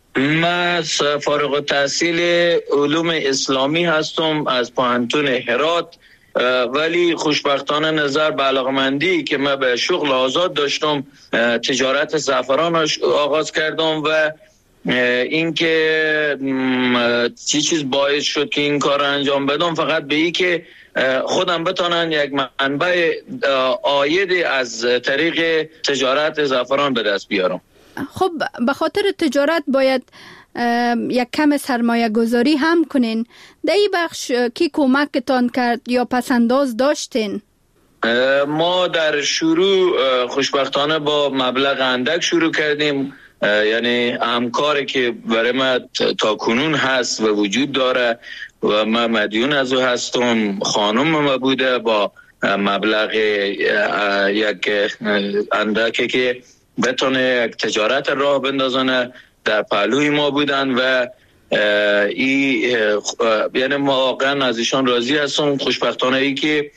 من فارغ التحصیل علوم اسلامی هستم از پوهنتون هرات، ولی خوشبختانه نظر به علاقمندی که من به شغل آزاد داشتم تجارت زعفران آغاز کردم و اینکه چی چیز باعث شد که این کار انجام بدم فقط به این که خودم بتونن یک منبع عاید از طریق تجارت زعفران به دست بیارم. خب به خاطر تجارت باید یک کم سرمایه گذاری هم کنین. در این بخش کی کمکتان کرد یا پسنداز داشتین؟ ما در شروع خوشبختانه با مبلغ اندک شروع کردیم، یعنی همکاری که برای ما تا کنون هست و وجود داره و ما مدیون از او هستم، خانم ما بوده با مبلغ یک اندکی که بتونه یک تجارت راه بندازنه در پهلوی ما بودن و ای یعنی ما واقعا از ایشان راضی هستم. خوشبختانه ای که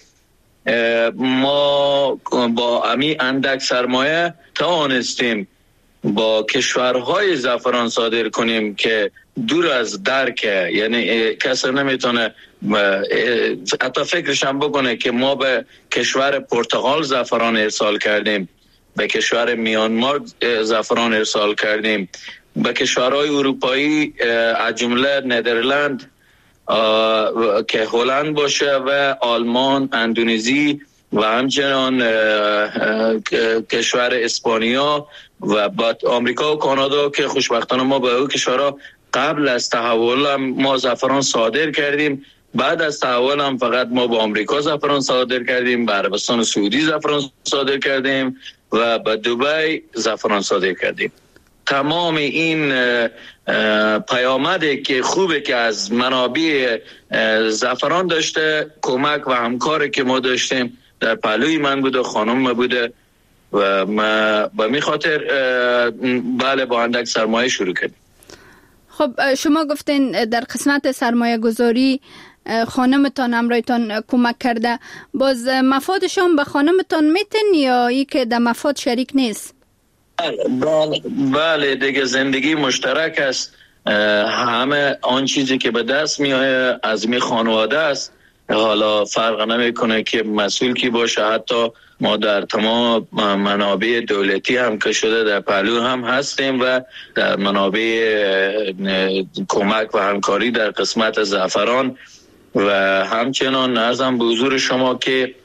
ما با امی اندک سرمایه توانستیم با کشورهای زعفران صادر کنیم که دور از درکه، یعنی کسی نمیتونه حتی فکرش هم بکنه که ما به کشور پرتغال زعفران ارسال کردیم، به کشور میانمار زعفران ارسال کردیم، به کشورهای اروپایی از جمله ندرلند که هلند باشه و آلمان، اندونزی و همچنان کشور اسپانیا و بعد آمریکا و کانادا که خوشبختانه ما به او کشورها قبل از تحول هم ما زعفران صادر کردیم. بعد از تحول هم فقط ما به آمریکا زعفران صادر کردیم، به عربستان سعودی زعفران صادر کردیم و به دبی زعفران صادر کردیم. تمام این پیامده که خوبه که از منابع زعفران داشته، کمک و همکاری که ما داشتیم در پهلوی من بوده، خانم ما بوده و ما به می خاطر بله با اندک سرمایه شروع کردیم. خب شما گفتین در قسمت سرمایه گذاری خانمتان همراهتان کمک کرده، باز مفادشان به خانمتان میتن یا ای که در مفاد شریک نیست؟ بله بله دیگه زندگی مشترک است، همه آن چیزی که به دست میاد از می خانواده است، حالا فرق نمیکنه که مسئول کی باشه. حتی ما در تمام منابع دولتی هم که شده در پهلو هم هستیم و در منابع کمک و همکاری در قسمت زعفران و همچنان عرضم به حضور شما که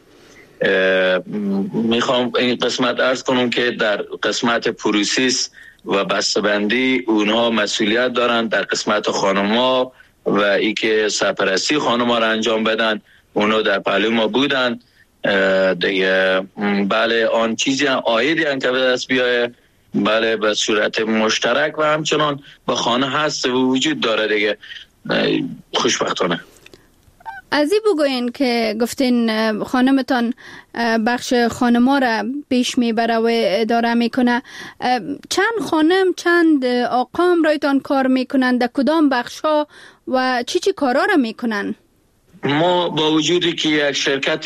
میخوام این قسمت عرض کنم که در قسمت پروسیس و بسته‌بندی اونها مسئولیت دارن، در قسمت خانم‌ها و ای که سرپرستی خانم‌ها را انجام بدن اونها در پهلو ما بودن دیگه. بله آن چیزی عایدی هم که به دست بیایه بله به صورت مشترک و همچنان به خانه هست و وجود داره دیگه. خوشبختانه از این بگوین که گفتین خانمتان بخش خانما را پیش میبره و اداره میکنه، چند خانم چند آقا رایتان کار میکنن، در کدام بخش ها و چی چی کارا را میکنن؟ ما با وجودی که یک شرکت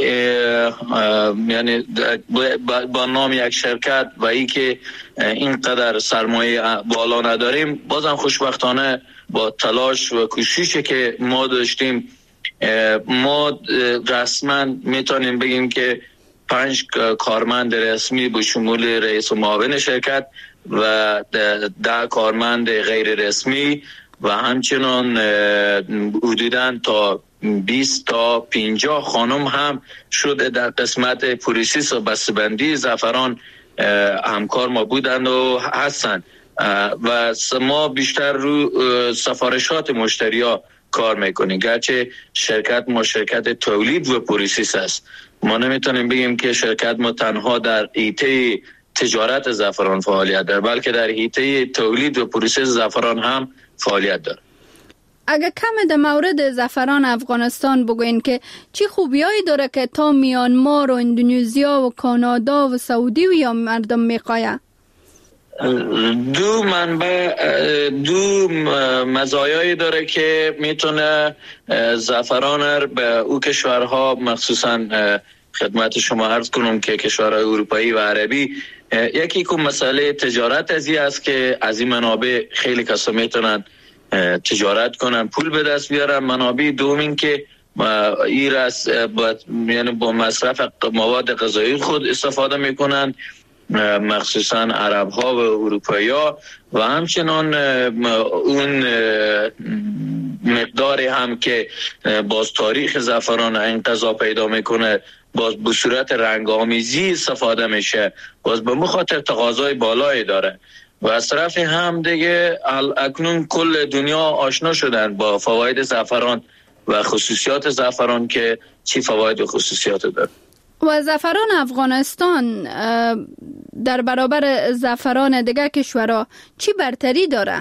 یعنی با نام یک شرکت و ای که اینقدر سرمایه بالا نداریم، بازم خوشبختانه با تلاش و کوششی که ما داشتیم ما رسما میتونیم بگیم که پنج کارمند رسمی به شمول رئیس و معاون شرکت و ده کارمند غیر رسمی و همچنان حدوداً تا بیست تا پنجاه خانم هم شده در قسمت پروسس و بسته‌بندی زعفران همکار ما بودند و هستند و ما بیشتر رو سفارشات مشتریا کار میکنیم، گرچه شرکت ما شرکت تولید و پروسس است. ما نمیتونیم بگیم که شرکت ما تنها در حیطه تجارت زعفران فعالیت داره، بلکه در حیطه تولید و پروسس زعفران هم فعالیت داره. اگه کم در مورد زعفران افغانستان بگوین که چی خوبیایی داره که تا میانمار و اندونزیا و کانادا و سعودی و یا مردم میخواه؟ دو منبع دو مزایایی داره که میتونه زعفران به او کشورها، مخصوصا خدمت شما عرض کنم که کشورهای اروپایی و عربی یکی که مسئله تجارت ازی است که از این منابع خیلی کسا میتونن تجارت کنن، پول به دست بیارن. منابع دوم که این راست با یعنی با مصرف مواد غذایی خود استفاده میکنن، مخصوصا عرب ها و اروپایی ها، و همچنان اون مقداری هم که باز تاریخ زعفران این غذا پیدا میکنه باز به صورت رنگ آمیزی استفاده میشه، باز به مخاطر تقاضای بالایی داره. و از طرف هم دیگه اکنون کل دنیا آشنا شدن با فواید زعفران و خصوصیات زعفران که چی فواید و خصوصیات داره. و زعفران افغانستان در برابر زعفران دیگه کشورها چی برتری داره؟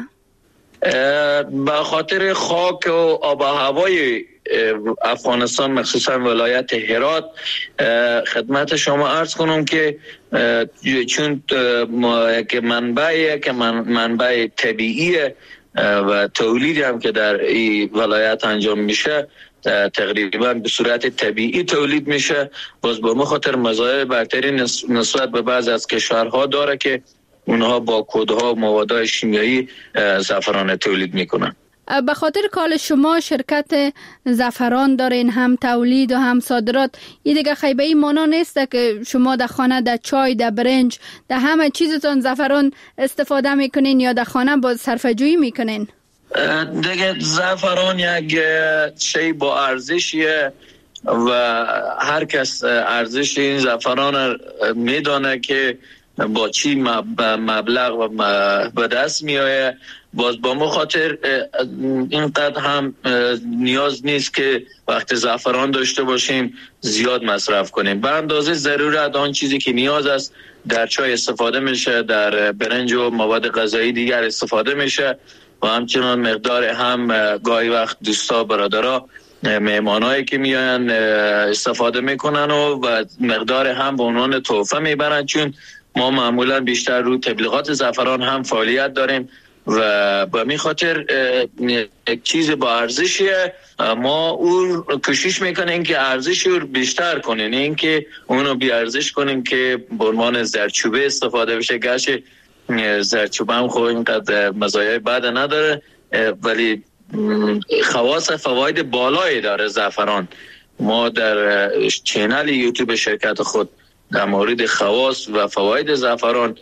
به خاطر خاک و آب و هوای افغانستان، مخصوصا ولایت هرات، خدمت شما عرض کنم که چون که منبع که منبع طبیعی و تولیدی هم که در این ولایت انجام میشه تقریبا به صورت طبیعی تولید میشه، باز به خاطر مزایای برتری نسبت به بعض از کشورها داره که اونها با کودها و موادهای شیمیایی زعفران تولید میکنن. به خاطر کال شما شرکت زعفران دارین، هم تولید و هم صادرات، این دیگه خیبه ای مانا نیسته که شما در خانه در چای، در برنج، در همه چیزتون زعفران استفاده میکنین یا در خانه با صرفه‌جویی میکنین؟ دیگه زعفران یک شی با ارزشیه و هر کس ارزش این زعفران میدانه که با چی مبلغ و به دست میآید. باز با مخاطر اینقدر هم نیاز نیست که وقت زعفران داشته باشیم زیاد مصرف کنیم. به اندازه ضرورت آن چیزی که نیاز است در چای استفاده میشه، در برنج و مواد غذایی دیگر استفاده میشه، و همچنان مقدار هم گاهی وقت دوستا برادرها مهمانایی که میان استفاده میکنن و, و مقدار هم به عنوان تحفه میبرن، چون ما معمولا بیشتر رو تبلیغات زعفران هم فعالیت داریم و به می خاطر یک چیز با ارزشیه. ما اون کوشش میکنیم که ارزش رو بیشتر کنیم، این که اونو بی ارزش کنیم که به عنوان زردچوبه استفاده بشه. گرچه زردچوبه هم خب اینقدر مزایای بد نداره ولی خواص فواید بالایی داره زعفران. ما در چینل یوتیوب شرکت خود در مورد خواص و فواید زعفران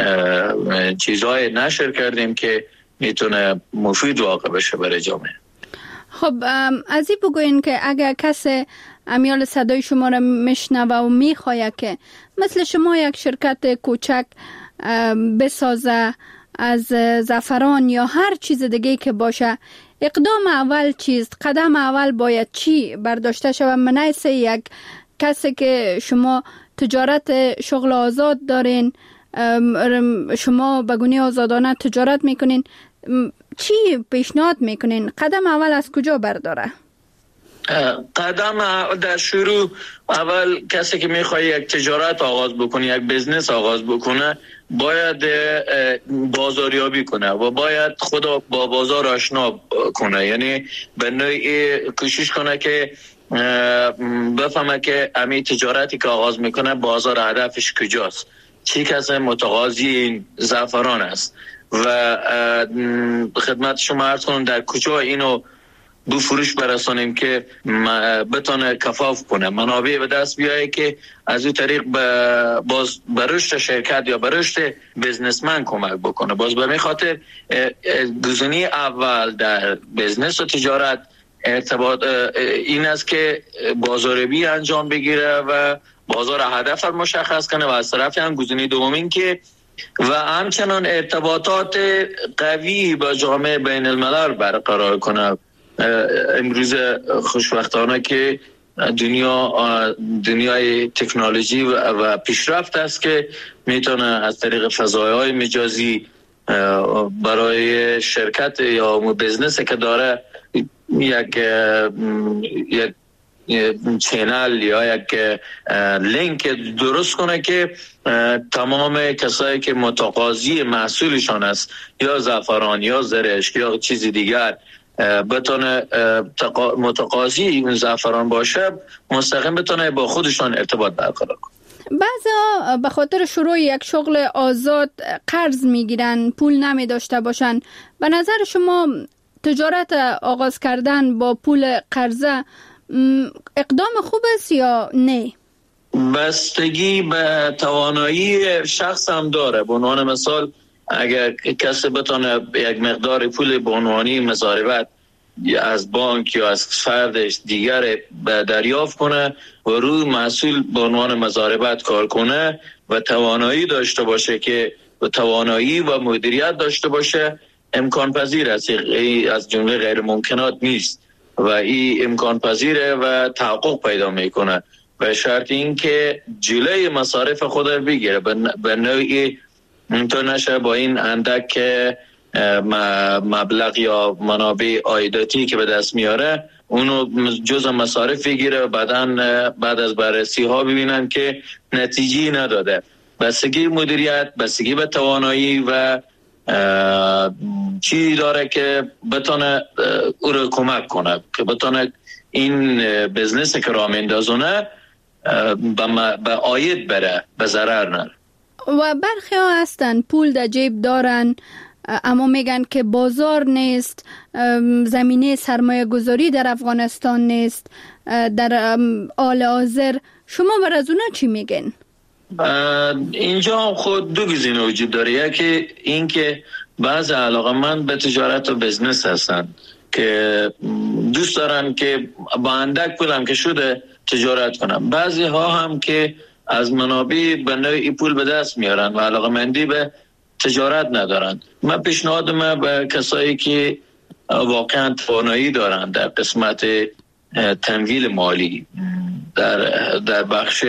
چیزهای نشر کردیم که میتونه مفید واقع بشه برای جامعه. خب از این بگوین که اگر کسی امیال صدای شما را میشنوه و میخواه که مثل شما یک شرکت کوچک بسازه از زعفران یا هر چیز دیگه که باشه، اقدام اول چیست؟ قدم اول باید چی برداشته شود؟ منیسه یک کسی که شما تجارت شغل آزاد دارین، شما بگونه آزادانه تجارت میکنین، چی پیشنهاد میکنین؟ قدم اول از کجا برداره؟ قدم در شروع اول کسی که میخواد یک تجارت آغاز بکنه، یک بزنس آغاز بکنه، باید بازاریابی کنه و باید خود با بازار آشنا کنه. یعنی به نوعی کوشش کنه که بفهمه که امی تجارتی که آغاز میکنه بازار هدفش کجاست، چی کسی متقاضی این زعفران است و خدمت شما عرض کنم در کجا اینو دو فروش برسانیم که بتونه کفاف کنه، منابع به دست بیایه که از این طریق باز برشت شرکت یا برشت بزنسمن کمک بکنه. باز به می خاطر گزینه اول در بزنس و تجارت ارتباط این است که بازاریابی انجام بگیره و بازار هدف مشخص کنه، و از طرف هم گزینه دوم این که و همچنان ارتباطات قوی با جامعه بین الملل برقرار کنه. امروز خوشبختانه که دنیا دنیای تکنولوژی و پیشرفت است که میتونه از طریق فضایهای مجازی برای شرکت یا بزنسی که داره یک یک چینل یا یک لینک درست کنه که تمام کسایی که متقاضی محصولشان است، یا زعفران یا زرشک یا چیزی دیگر، بتونه متقاضی این زعفران باشه، مستقیم بتونه با خودشان ارتباط برقرار کنه. بعضا به خاطر شروع یک شغل آزاد قرض میگیرن، پول نمی داشته باشن. به نظر شما تجارت آغاز کردن با پول قرضه اقدام خوب است یا نه؟ بستگی به توانایی شخص هم داره. به عنوان مثال اگر کسی بتونه یک مقدار پول به عنوانی مضاربت از بانک یا از فردش دیگر دریافت کنه و روی محصول به عنوان مضاربت کار کنه و توانایی داشته باشه که و توانایی و مدیریت داشته باشه، امکان پذیر است. از جمله غیر ممکنات نیست و این امکان پذیره و تحقق پیدا میکنه به شرط این که جلوی مصارف خود رو بگیره، به نوعی اینطور نشه با این اندک مبلغ یا منابع عایداتی که به دست میاره اونو جزء مصارف بگیره و بعداً بعد از بررسی ها ببینن که نتیجه نداده. بستگی مدیریت، بستگی به توانایی و چی داره که بتونه او رو کمک کنه که بتونه این بزنس که راه میندازونه به عاید بره، به ضرر نره. و برخی ها هستن پول در جیب دارن اما میگن که بازار نیست، زمینه سرمایه گذاری در افغانستان نیست در حال حاضر. شما بر از اونا چی میگن؟ اینجا هم خود دو گزینه وجود داره. یکی این که بعض علاقه‌مند به تجارت و بزنس هستن که دوست دارن که با اندک پولم که شده تجارت کنن. بعضی ها هم که از منابع به نوعی پول به دست میارن و علاقه‌مندی به تجارت ندارن. من پیشنهادم به کسایی که واقعا توانایی دارن در قسمت تمویل مالی، در در بخش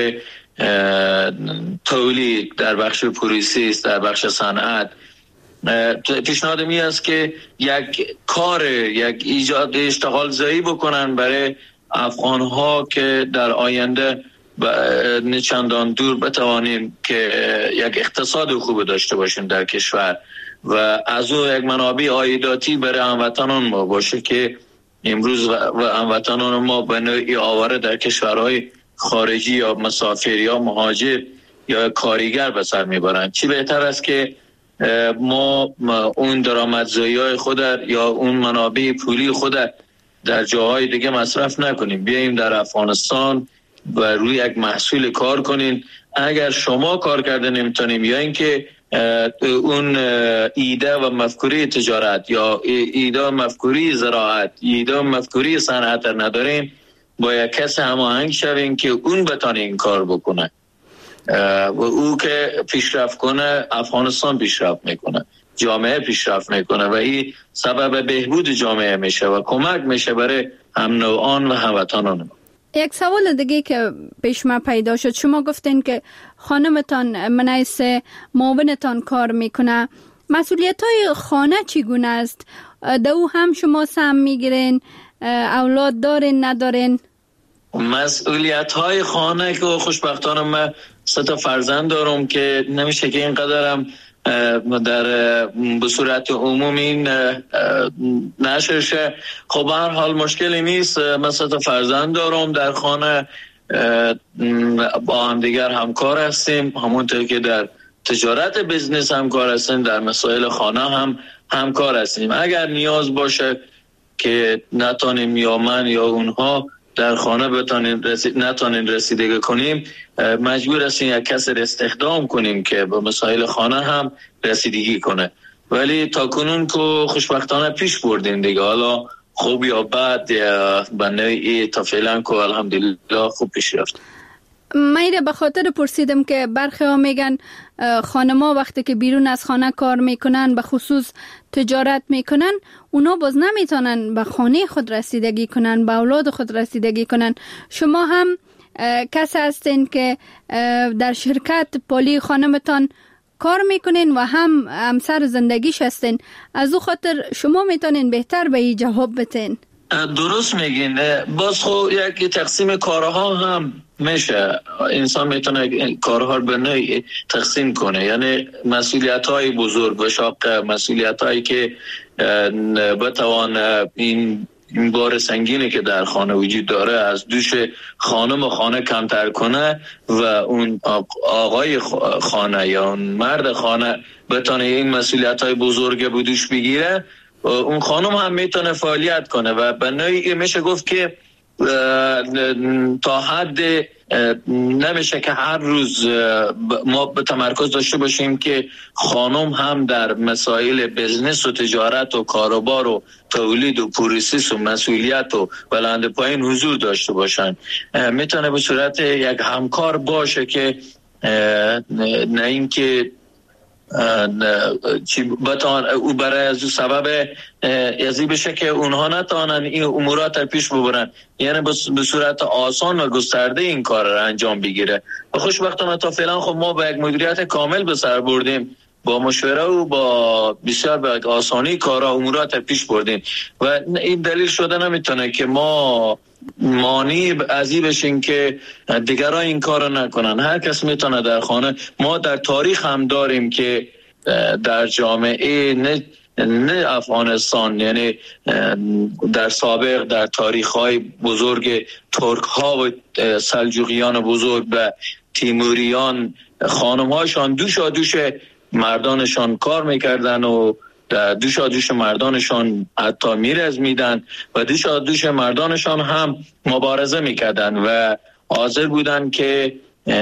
تولید، در بخش پروسس، در بخش صنعت، پیشنهادم این است که یک کار، یک ایجاد اشتغال زایی بکنن برای افغان‌ها که در آینده نه چندان دور بتوانیم که یک اقتصاد خوب داشته باشیم در کشور و از او یک منابع عایداتی برای هموطنان ما باشه که امروز و هموطنان ما به نوعی آواره در کشورهای خارجی یا مسافر یا مهاجر یا کارگر به سر میبرن. چی بهتر است که ما اون درآمدزایی‌های خود یا اون منابع پولی خود در جاهای دیگه مصرف نکنیم، بیاییم در افغانستان و روی یک محصول کار کنین. اگر شما کار کرده نمیتونیم یا اینکه اون ایده و مفکوری تجارت یا ایده و مفکوری زراعت، ایده و مفکوری صنعت ندارین، با یک کس هماهنگ شوین که اون بتونه این کار بکنه و او که پیشرفت کنه افغانستان پیشرفت میکنه، جامعه پیشرفت میکنه و این سبب بهبود جامعه میشه و کمک میشه برای هم نوعان و هموطنان. یک سوال دیگه که پیش ما پیدا شد، شما گفتین که خانمتان منیس معاونتان کار میکنه، مسئولیت های خانه چگونه است؟ دو هم شما سهم میگیرین؟ اولاد دارین ندارین؟ مسئولیت های خانه که خوشبختانه من سه تا فرزند دارم که نمیشه که اینقدرم در به صورت عمومی نشرشه. خب هر حال مشکلی نیست. من سه تا فرزند دارم در خانه، با هم دیگر همکار هستیم، همونطور که در تجارت بزنس همکار هستیم، در مسائل خانه هم همکار هستیم. اگر نیاز باشه که نتونیم یا من یا اونها در خانه بتونیم رسید نتونیم رسیدگی کنیم، مجبور هستیم یک کس استخدام کنیم که به مسائل خانه هم رسیدگی کنه. ولی تا کنون که خوشبختانه پیش بردیم دیگه، حالا خوب یا بد یا به نوعی تا فعلا که الحمدلله خوب پیش رفت. من به خاطر پرسیدم که برخی ها میگن خانما وقتی که بیرون از خانه کار میکنن، به خصوص تجارت میکنن، اونا باز نمیتونن به خانه خود رسیدگی کنن، به اولاد خود رسیدگی کنن. شما هم کسی هستین که در شرکت پولی خانمتان کار میکنین و هم همسر زندگیش هستین، از او خاطر شما میتونین بهتر به این جواب بتین. درست میگین. باز خو یک تقسیم کارها هم میشه، انسان میتونه کارها رو به نوعی تقسیم کنه، یعنی مسئولیت های بزرگ و شاق، مسئولیت هایی که بتوان این این بار سنگینی که در خانه وجود داره از دوش خانم و خانه کمتر کنه و اون آقای خانه یا اون مرد خانه بتونه این مسئولیت های بزرگ بودوش بگیره، اون خانم هم میتونه فعالیت کنه و به نوعی میشه گفت که تا حد نمیشه که هر روز ما به تمرکز داشته باشیم که خانم هم در مسائل بزنس و تجارت و کاروبار و تولید و پروسس و مسئولیت و بلند پایین حضور داشته باشن. میتونه به صورت یک همکار باشه که نه این که چی بتان او برای از سبب یزی بشه که اونها نتوانن این امورات رو پیش ببرن، یعنی به صورت آسان و گسترده این کار رو انجام بگیره. و خوشبختانه تا فعلا خب ما با یک مدیریت کامل به سر بردیم، با مشوره و با بسیار به آسانی کارا امورات پیش بردیم و این دلیل شده نمیتونه که ما مانی ازی بشین که دیگران این کارو نکنن. هر کس میتونه در خانه. ما در تاریخ هم داریم که در جامعه نه نه افغانستان، یعنی در سابق در تاریخ‌های بزرگ ترک ها و سلجوقیان بزرگ و تیموریان خانم‌هاشان دوشا دوش مردانشان کار میکردن و دوشا دوش مردانشان حتی میرز میدن و دوشا دوش مردانشان هم مبارزه میکردن و حاضر بودن که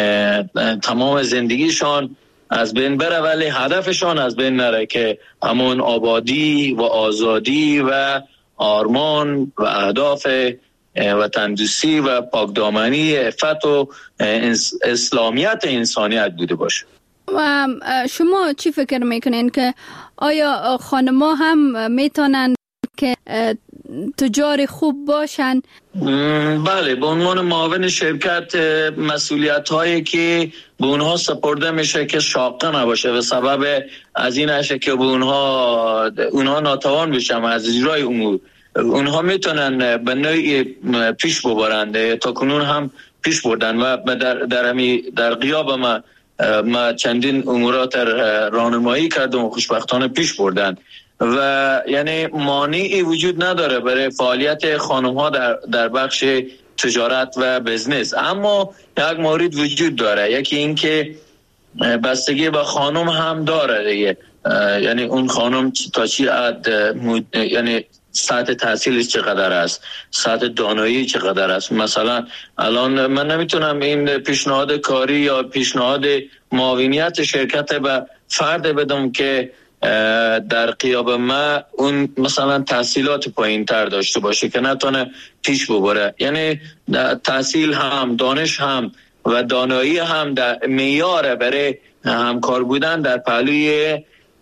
تمام زندگیشان از بین بره ولی هدفشان از بین نره، که همون آبادی و آزادی و آرمان و اهداف و تندرستی و پاکدامنی عفت و اسلامیت انسانیت بوده باشه. و شما چی فکر میکنین که آیا خانم‌ها هم میتونن که تجار خوب باشن؟ بله، به عنوان معاون شرکت مسئولیت هایی که به اونها سپرده میشه که شاقه نباشه و سبب از این نشه که به اونها اونها ناتوان بشن از اجرای امور، اونها میتونن به نوعی پیش ببرند. تا کنون هم پیش بردن و در در, در غیاب ما ما چندین امورات راهنمایی کردم و خوشبختانه پیش بردن و یعنی مانعی وجود نداره برای فعالیت خانم ها در در بخش تجارت و بزنس. اما یک مورد وجود داره، یکی این که بستگی به خانم هم داره دیگه، یعنی اون خانم تا چی حد یعنی سطح تحصیلش چقدر است، سطح دانایی چقدر است. مثلا الان من نمیتونم این پیشنهاد کاری یا پیشنهاد معاونیت شرکت به فرد بدم که در قیاب ما اون مثلا تحصیلات پایین تر داشته باشه که نتونه پیش ببره. یعنی تحصیل هم دانش هم و دانایی هم در معیار برای همکار بودن در پهلوی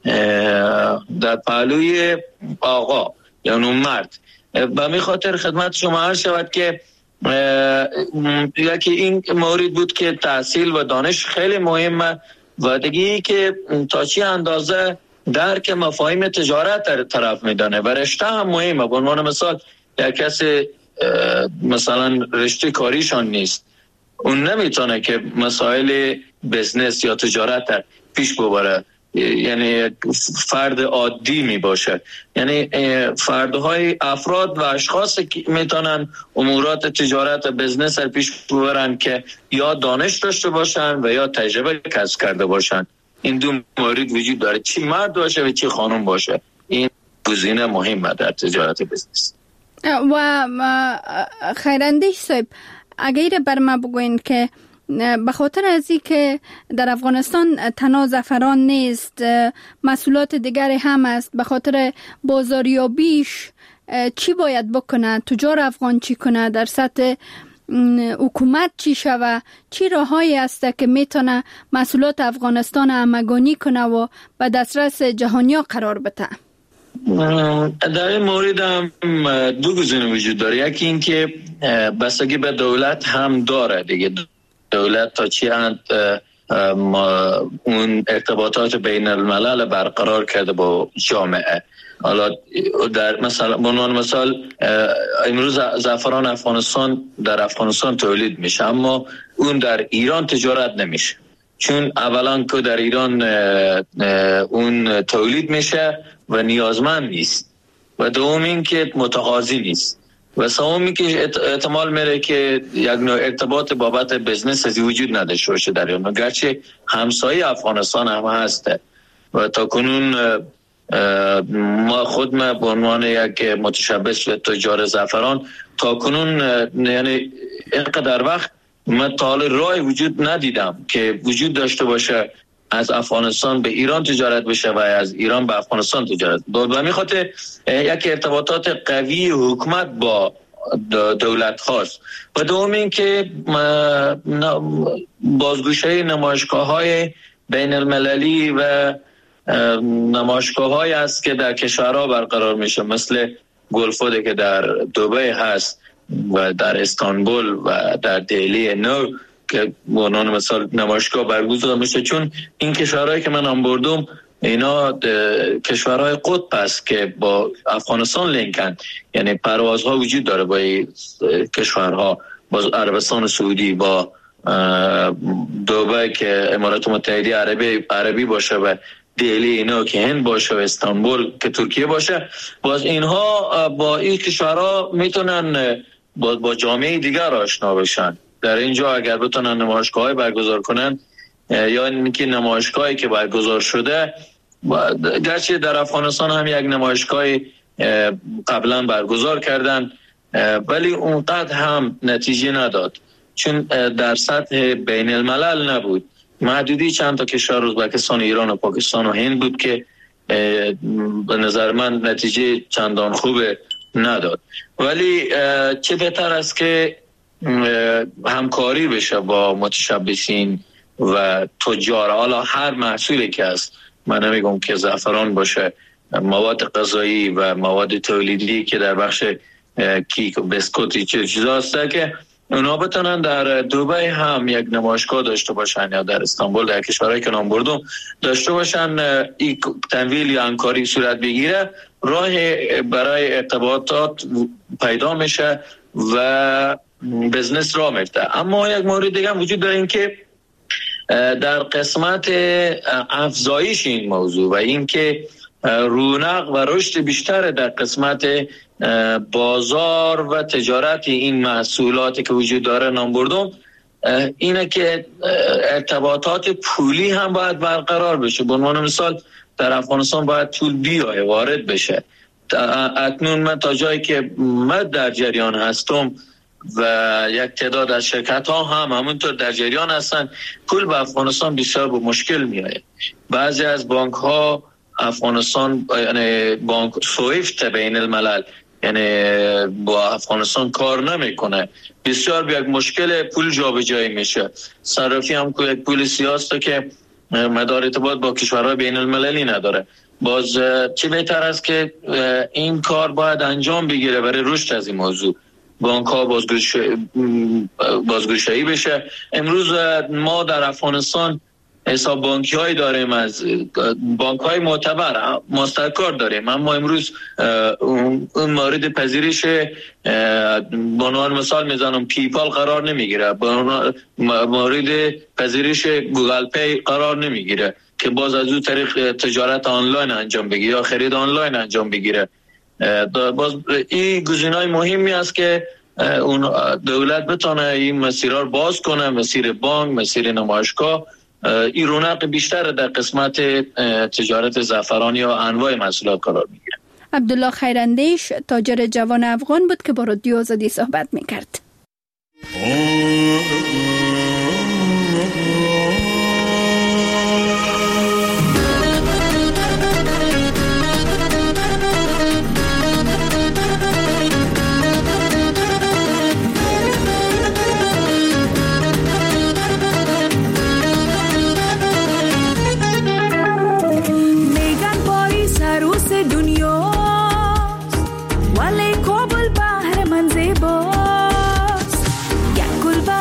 در پهلوی آقا یعنی اون مرد. به می خاطر خدمت شما عرض شود که یکی این مورد بود که تحصیل و دانش خیلی مهمه و دیگه که تا چی اندازه درک مفاهیم تجارت در طرف میدانه و رشته هم مهمه. به عنوان مثال یک کسی مثلا رشته کاریشان نیست، اون نمیتونه که مسائل بزنس یا تجارت در پیش ببره، یعنی فرد عادی می باشه. یعنی فردهای افراد و اشخاص که میتونن امورات تجارت و بزنس رو پیش ببرن که یا دانش داشته باشن و یا تجربه کسب کرده باشن. این دو مورد وجود داره، چی مرد باشه و چی خانم باشه. این گزینه مهمه در تجارت بزنس. و خیراندیش صاحب اگر بر ما بگوین که به خاطر از این که در افغانستان تنها زعفران نیست، مسئولات دیگری هم است، به خاطر بازاریابیش چی باید بکنه؟ تجار افغان چی کنه؟ در سطح حکومت چی شوه؟ چی راههایی است که میتونه مسئولات افغانستان همگانی کنه و به دسترس جهانیا قرار بده؟ در این مورد هم دو گزینه وجود داره. یکی این که بستگی به دولت هم داره دیگه، دولت تا چی اند اون ارتباطات بین الملل برقرار کرده با جامعه. حالا در مثلا بنوان مثال امروز زعفران افغانستان در افغانستان تولید میشه اما اون در ایران تجارت نمیشه، چون اولا که در ایران اون تولید میشه و نیازمند نیست و دوم این که متقاضی نیست و سوم این که احتمال میره که یک نوع ارتباط بابت بزنس از وجود نداشته باشه در ایران، گرچه همسایه افغانستان هم هسته و تا کنون ما خود ما به عنوان یک متشبث و تجار زعفران تا کنون یعنی اینقدر وقت من تا حال راه وجود ندیدم که وجود داشته باشه از افغانستان به ایران تجارت بشه و از ایران به افغانستان تجارت. به می خاطر یک ارتباطات قوی حکومت با دولت هاست و دوم این که بازگوشه نمایشگاه های بین المللی و نمایشگاه های است که در کشورها برقرار میشه، مثل گلفود که در دبی هست و در استانبول و در دهلی نو که به عنوان مثال نمایشگاه برگزار میشه، چون این کشورهایی که من هم بردم اینا کشورهای قطب است که با افغانستان لینکن، یعنی پروازها وجود داره با کشورها، با عربستان سعودی، با دبی که امارات متحده عربی عربی باشه و دهلی اینا که هند باشه و استانبول که ترکیه باشه. باز اینها با این کشورها میتونن با, با جامعه دیگر آشنا بشن. در اینجا اگر بتونن نمایشگاه‌های برگزار کنن یا اینکه نمایشگاهی که برگزار شده، گرچه در افغانستان هم یک نمایشگاه قبلا برگزار کردن ولی اونقدر هم نتیجه نداد، چون در سطح بین الملل نبود، محدودی چند تا کشور ازبکستان، ایران و پاکستان و هند بود که به نظر من نتیجه چندان خوب نداد. ولی چه بهتر است که همکاری بشه با متشبثین و تجار، حالا هر محصولی که هست، من نمیگم که زعفران باشه، مواد غذایی و مواد تولیدی که در بخش کیک و بسکوت چه چیزا هست که اونا بتونن در دبی هم یک نمایشگاه داشته باشن یا در استانبول، در کشورهایی که نام بردم داشته باشن، این تمویل یا همکاری صورت بگیره، راه برای ارتباطات پیدا میشه و بزنس را میفته. اما یک مورد دیگه هم وجود داره، این که در قسمت افزایش این موضوع و این که رونق و رشد بیشتر در قسمت بازار و تجارت این محصولاتی که وجود داره نام بردم، اینه که ارتباطات پولی هم باید برقرار بشه. به عنوان مثال در افغانستان باید پول بیای وارد بشه. اکنون من تا جایی که من در جریان هستم و یک تعداد از شرکت ها هم همونطور در جریان هستن، پول به افغانستان بسیار به مشکل میاد. بعضی از بانک ها افغانستان، یعنی بانک سویفت بین الملل، یعنی با افغانستان کار نمیکنه، بسیار به یک مشکل پول جابجایی میشه. صرافی هم که یک پول سیاسته که مدار ارتباط با کشورهای بین المللی نداره. باز چه بهتر است که این کار باید انجام بگیره برای رشد از این موضوع، بانک ها بازگشایی بشه. امروز ما در افغانستان حساب بانکی هایی داریم، از بانک های معتبر ماسترکارد داریم، اما امروز اون مورد پذیرش به عنوان مثال میزنم پیپال قرار نمیگیره، مورد پذیرش گوگل پی قرار نمیگیره که باز از اون طریق تجارت آنلاین انجام بگیره یا خرید آنلاین انجام بگیره. باز این گزینه‌های مهمی است که اون دولت بتونه این مسیرها رو باز کنه، مسیر بانک، مسیر نمایشگاه، این رونق بیشتر در قسمت تجارت زعفران یا انواع محصولات قرار میگیره. عبدالله خیراندیش تاجر جوان افغان بود که با رادیو آزادی صحبت میکرد. Wale kobul bahar manze boss, ya kulba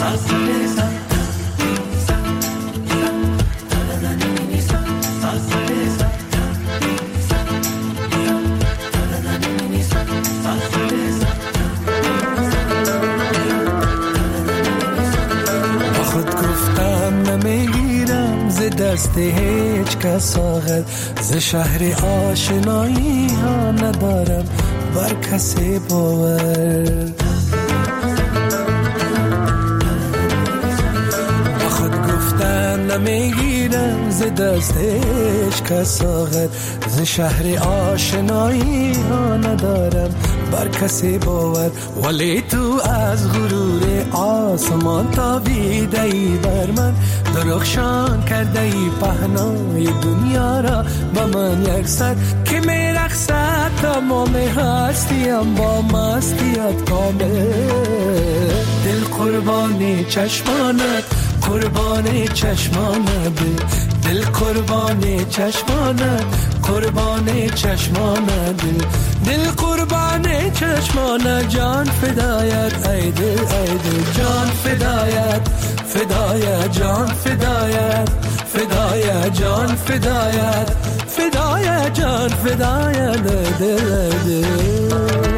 دست هیچ کس آخر ز شهر آشنایی ها ندارم بر کسی باور با خود گفتن نمیگیرم ز دست هیچ کس آخر ز شهر آشنایی ها ندارم بر کسی باور ولی تو از غرور آسمان تابیده ای بر من درخشان کرده ای پهنای دنیا را با من یک سر که می رقصد تمام هستیم با مستیت کامل دل قربانی چشمانت قربانی چشمانت دل قربانی چشمانت قربانی چشمانت دل قربانی چشمانت جان فدایت ای دل ای دل جان فدایت فدایت جان فدایت فدایت جان فدایت فدایت جان فدایت دل دل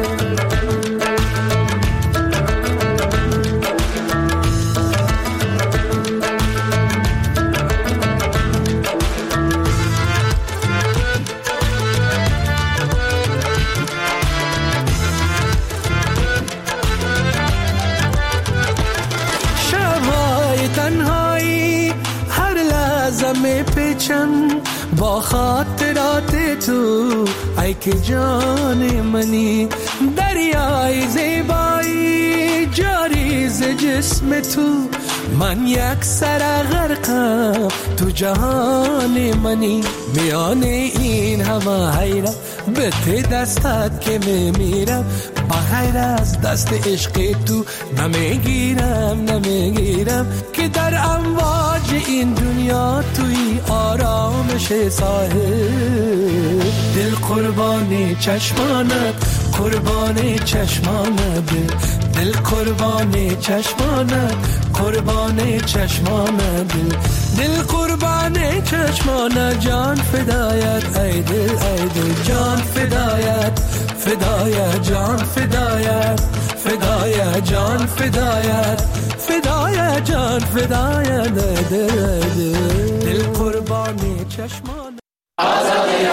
می پیچم با خاطرات تو ای که جان منی دریای زیبایی جاری ز جسم تو من یک سر غرقم تو جهان منی میان این همه حیرت به ته دستت که میمیرم بغیر از دست عشق تو نمیگیرم نمیگیرم که در امواج این دنیا توی آرامش ساحل دل قربانی چشمانت قربانی چشمانت دل قربانی چشمانت قربانی چشمانت دل قربانی چشمانت جان فدایت ای دل ای دل جان فدایت فدایت جان فدایت فدایت جان فدایت فدایت جان فدایت دل دل دل قربانی چشمانت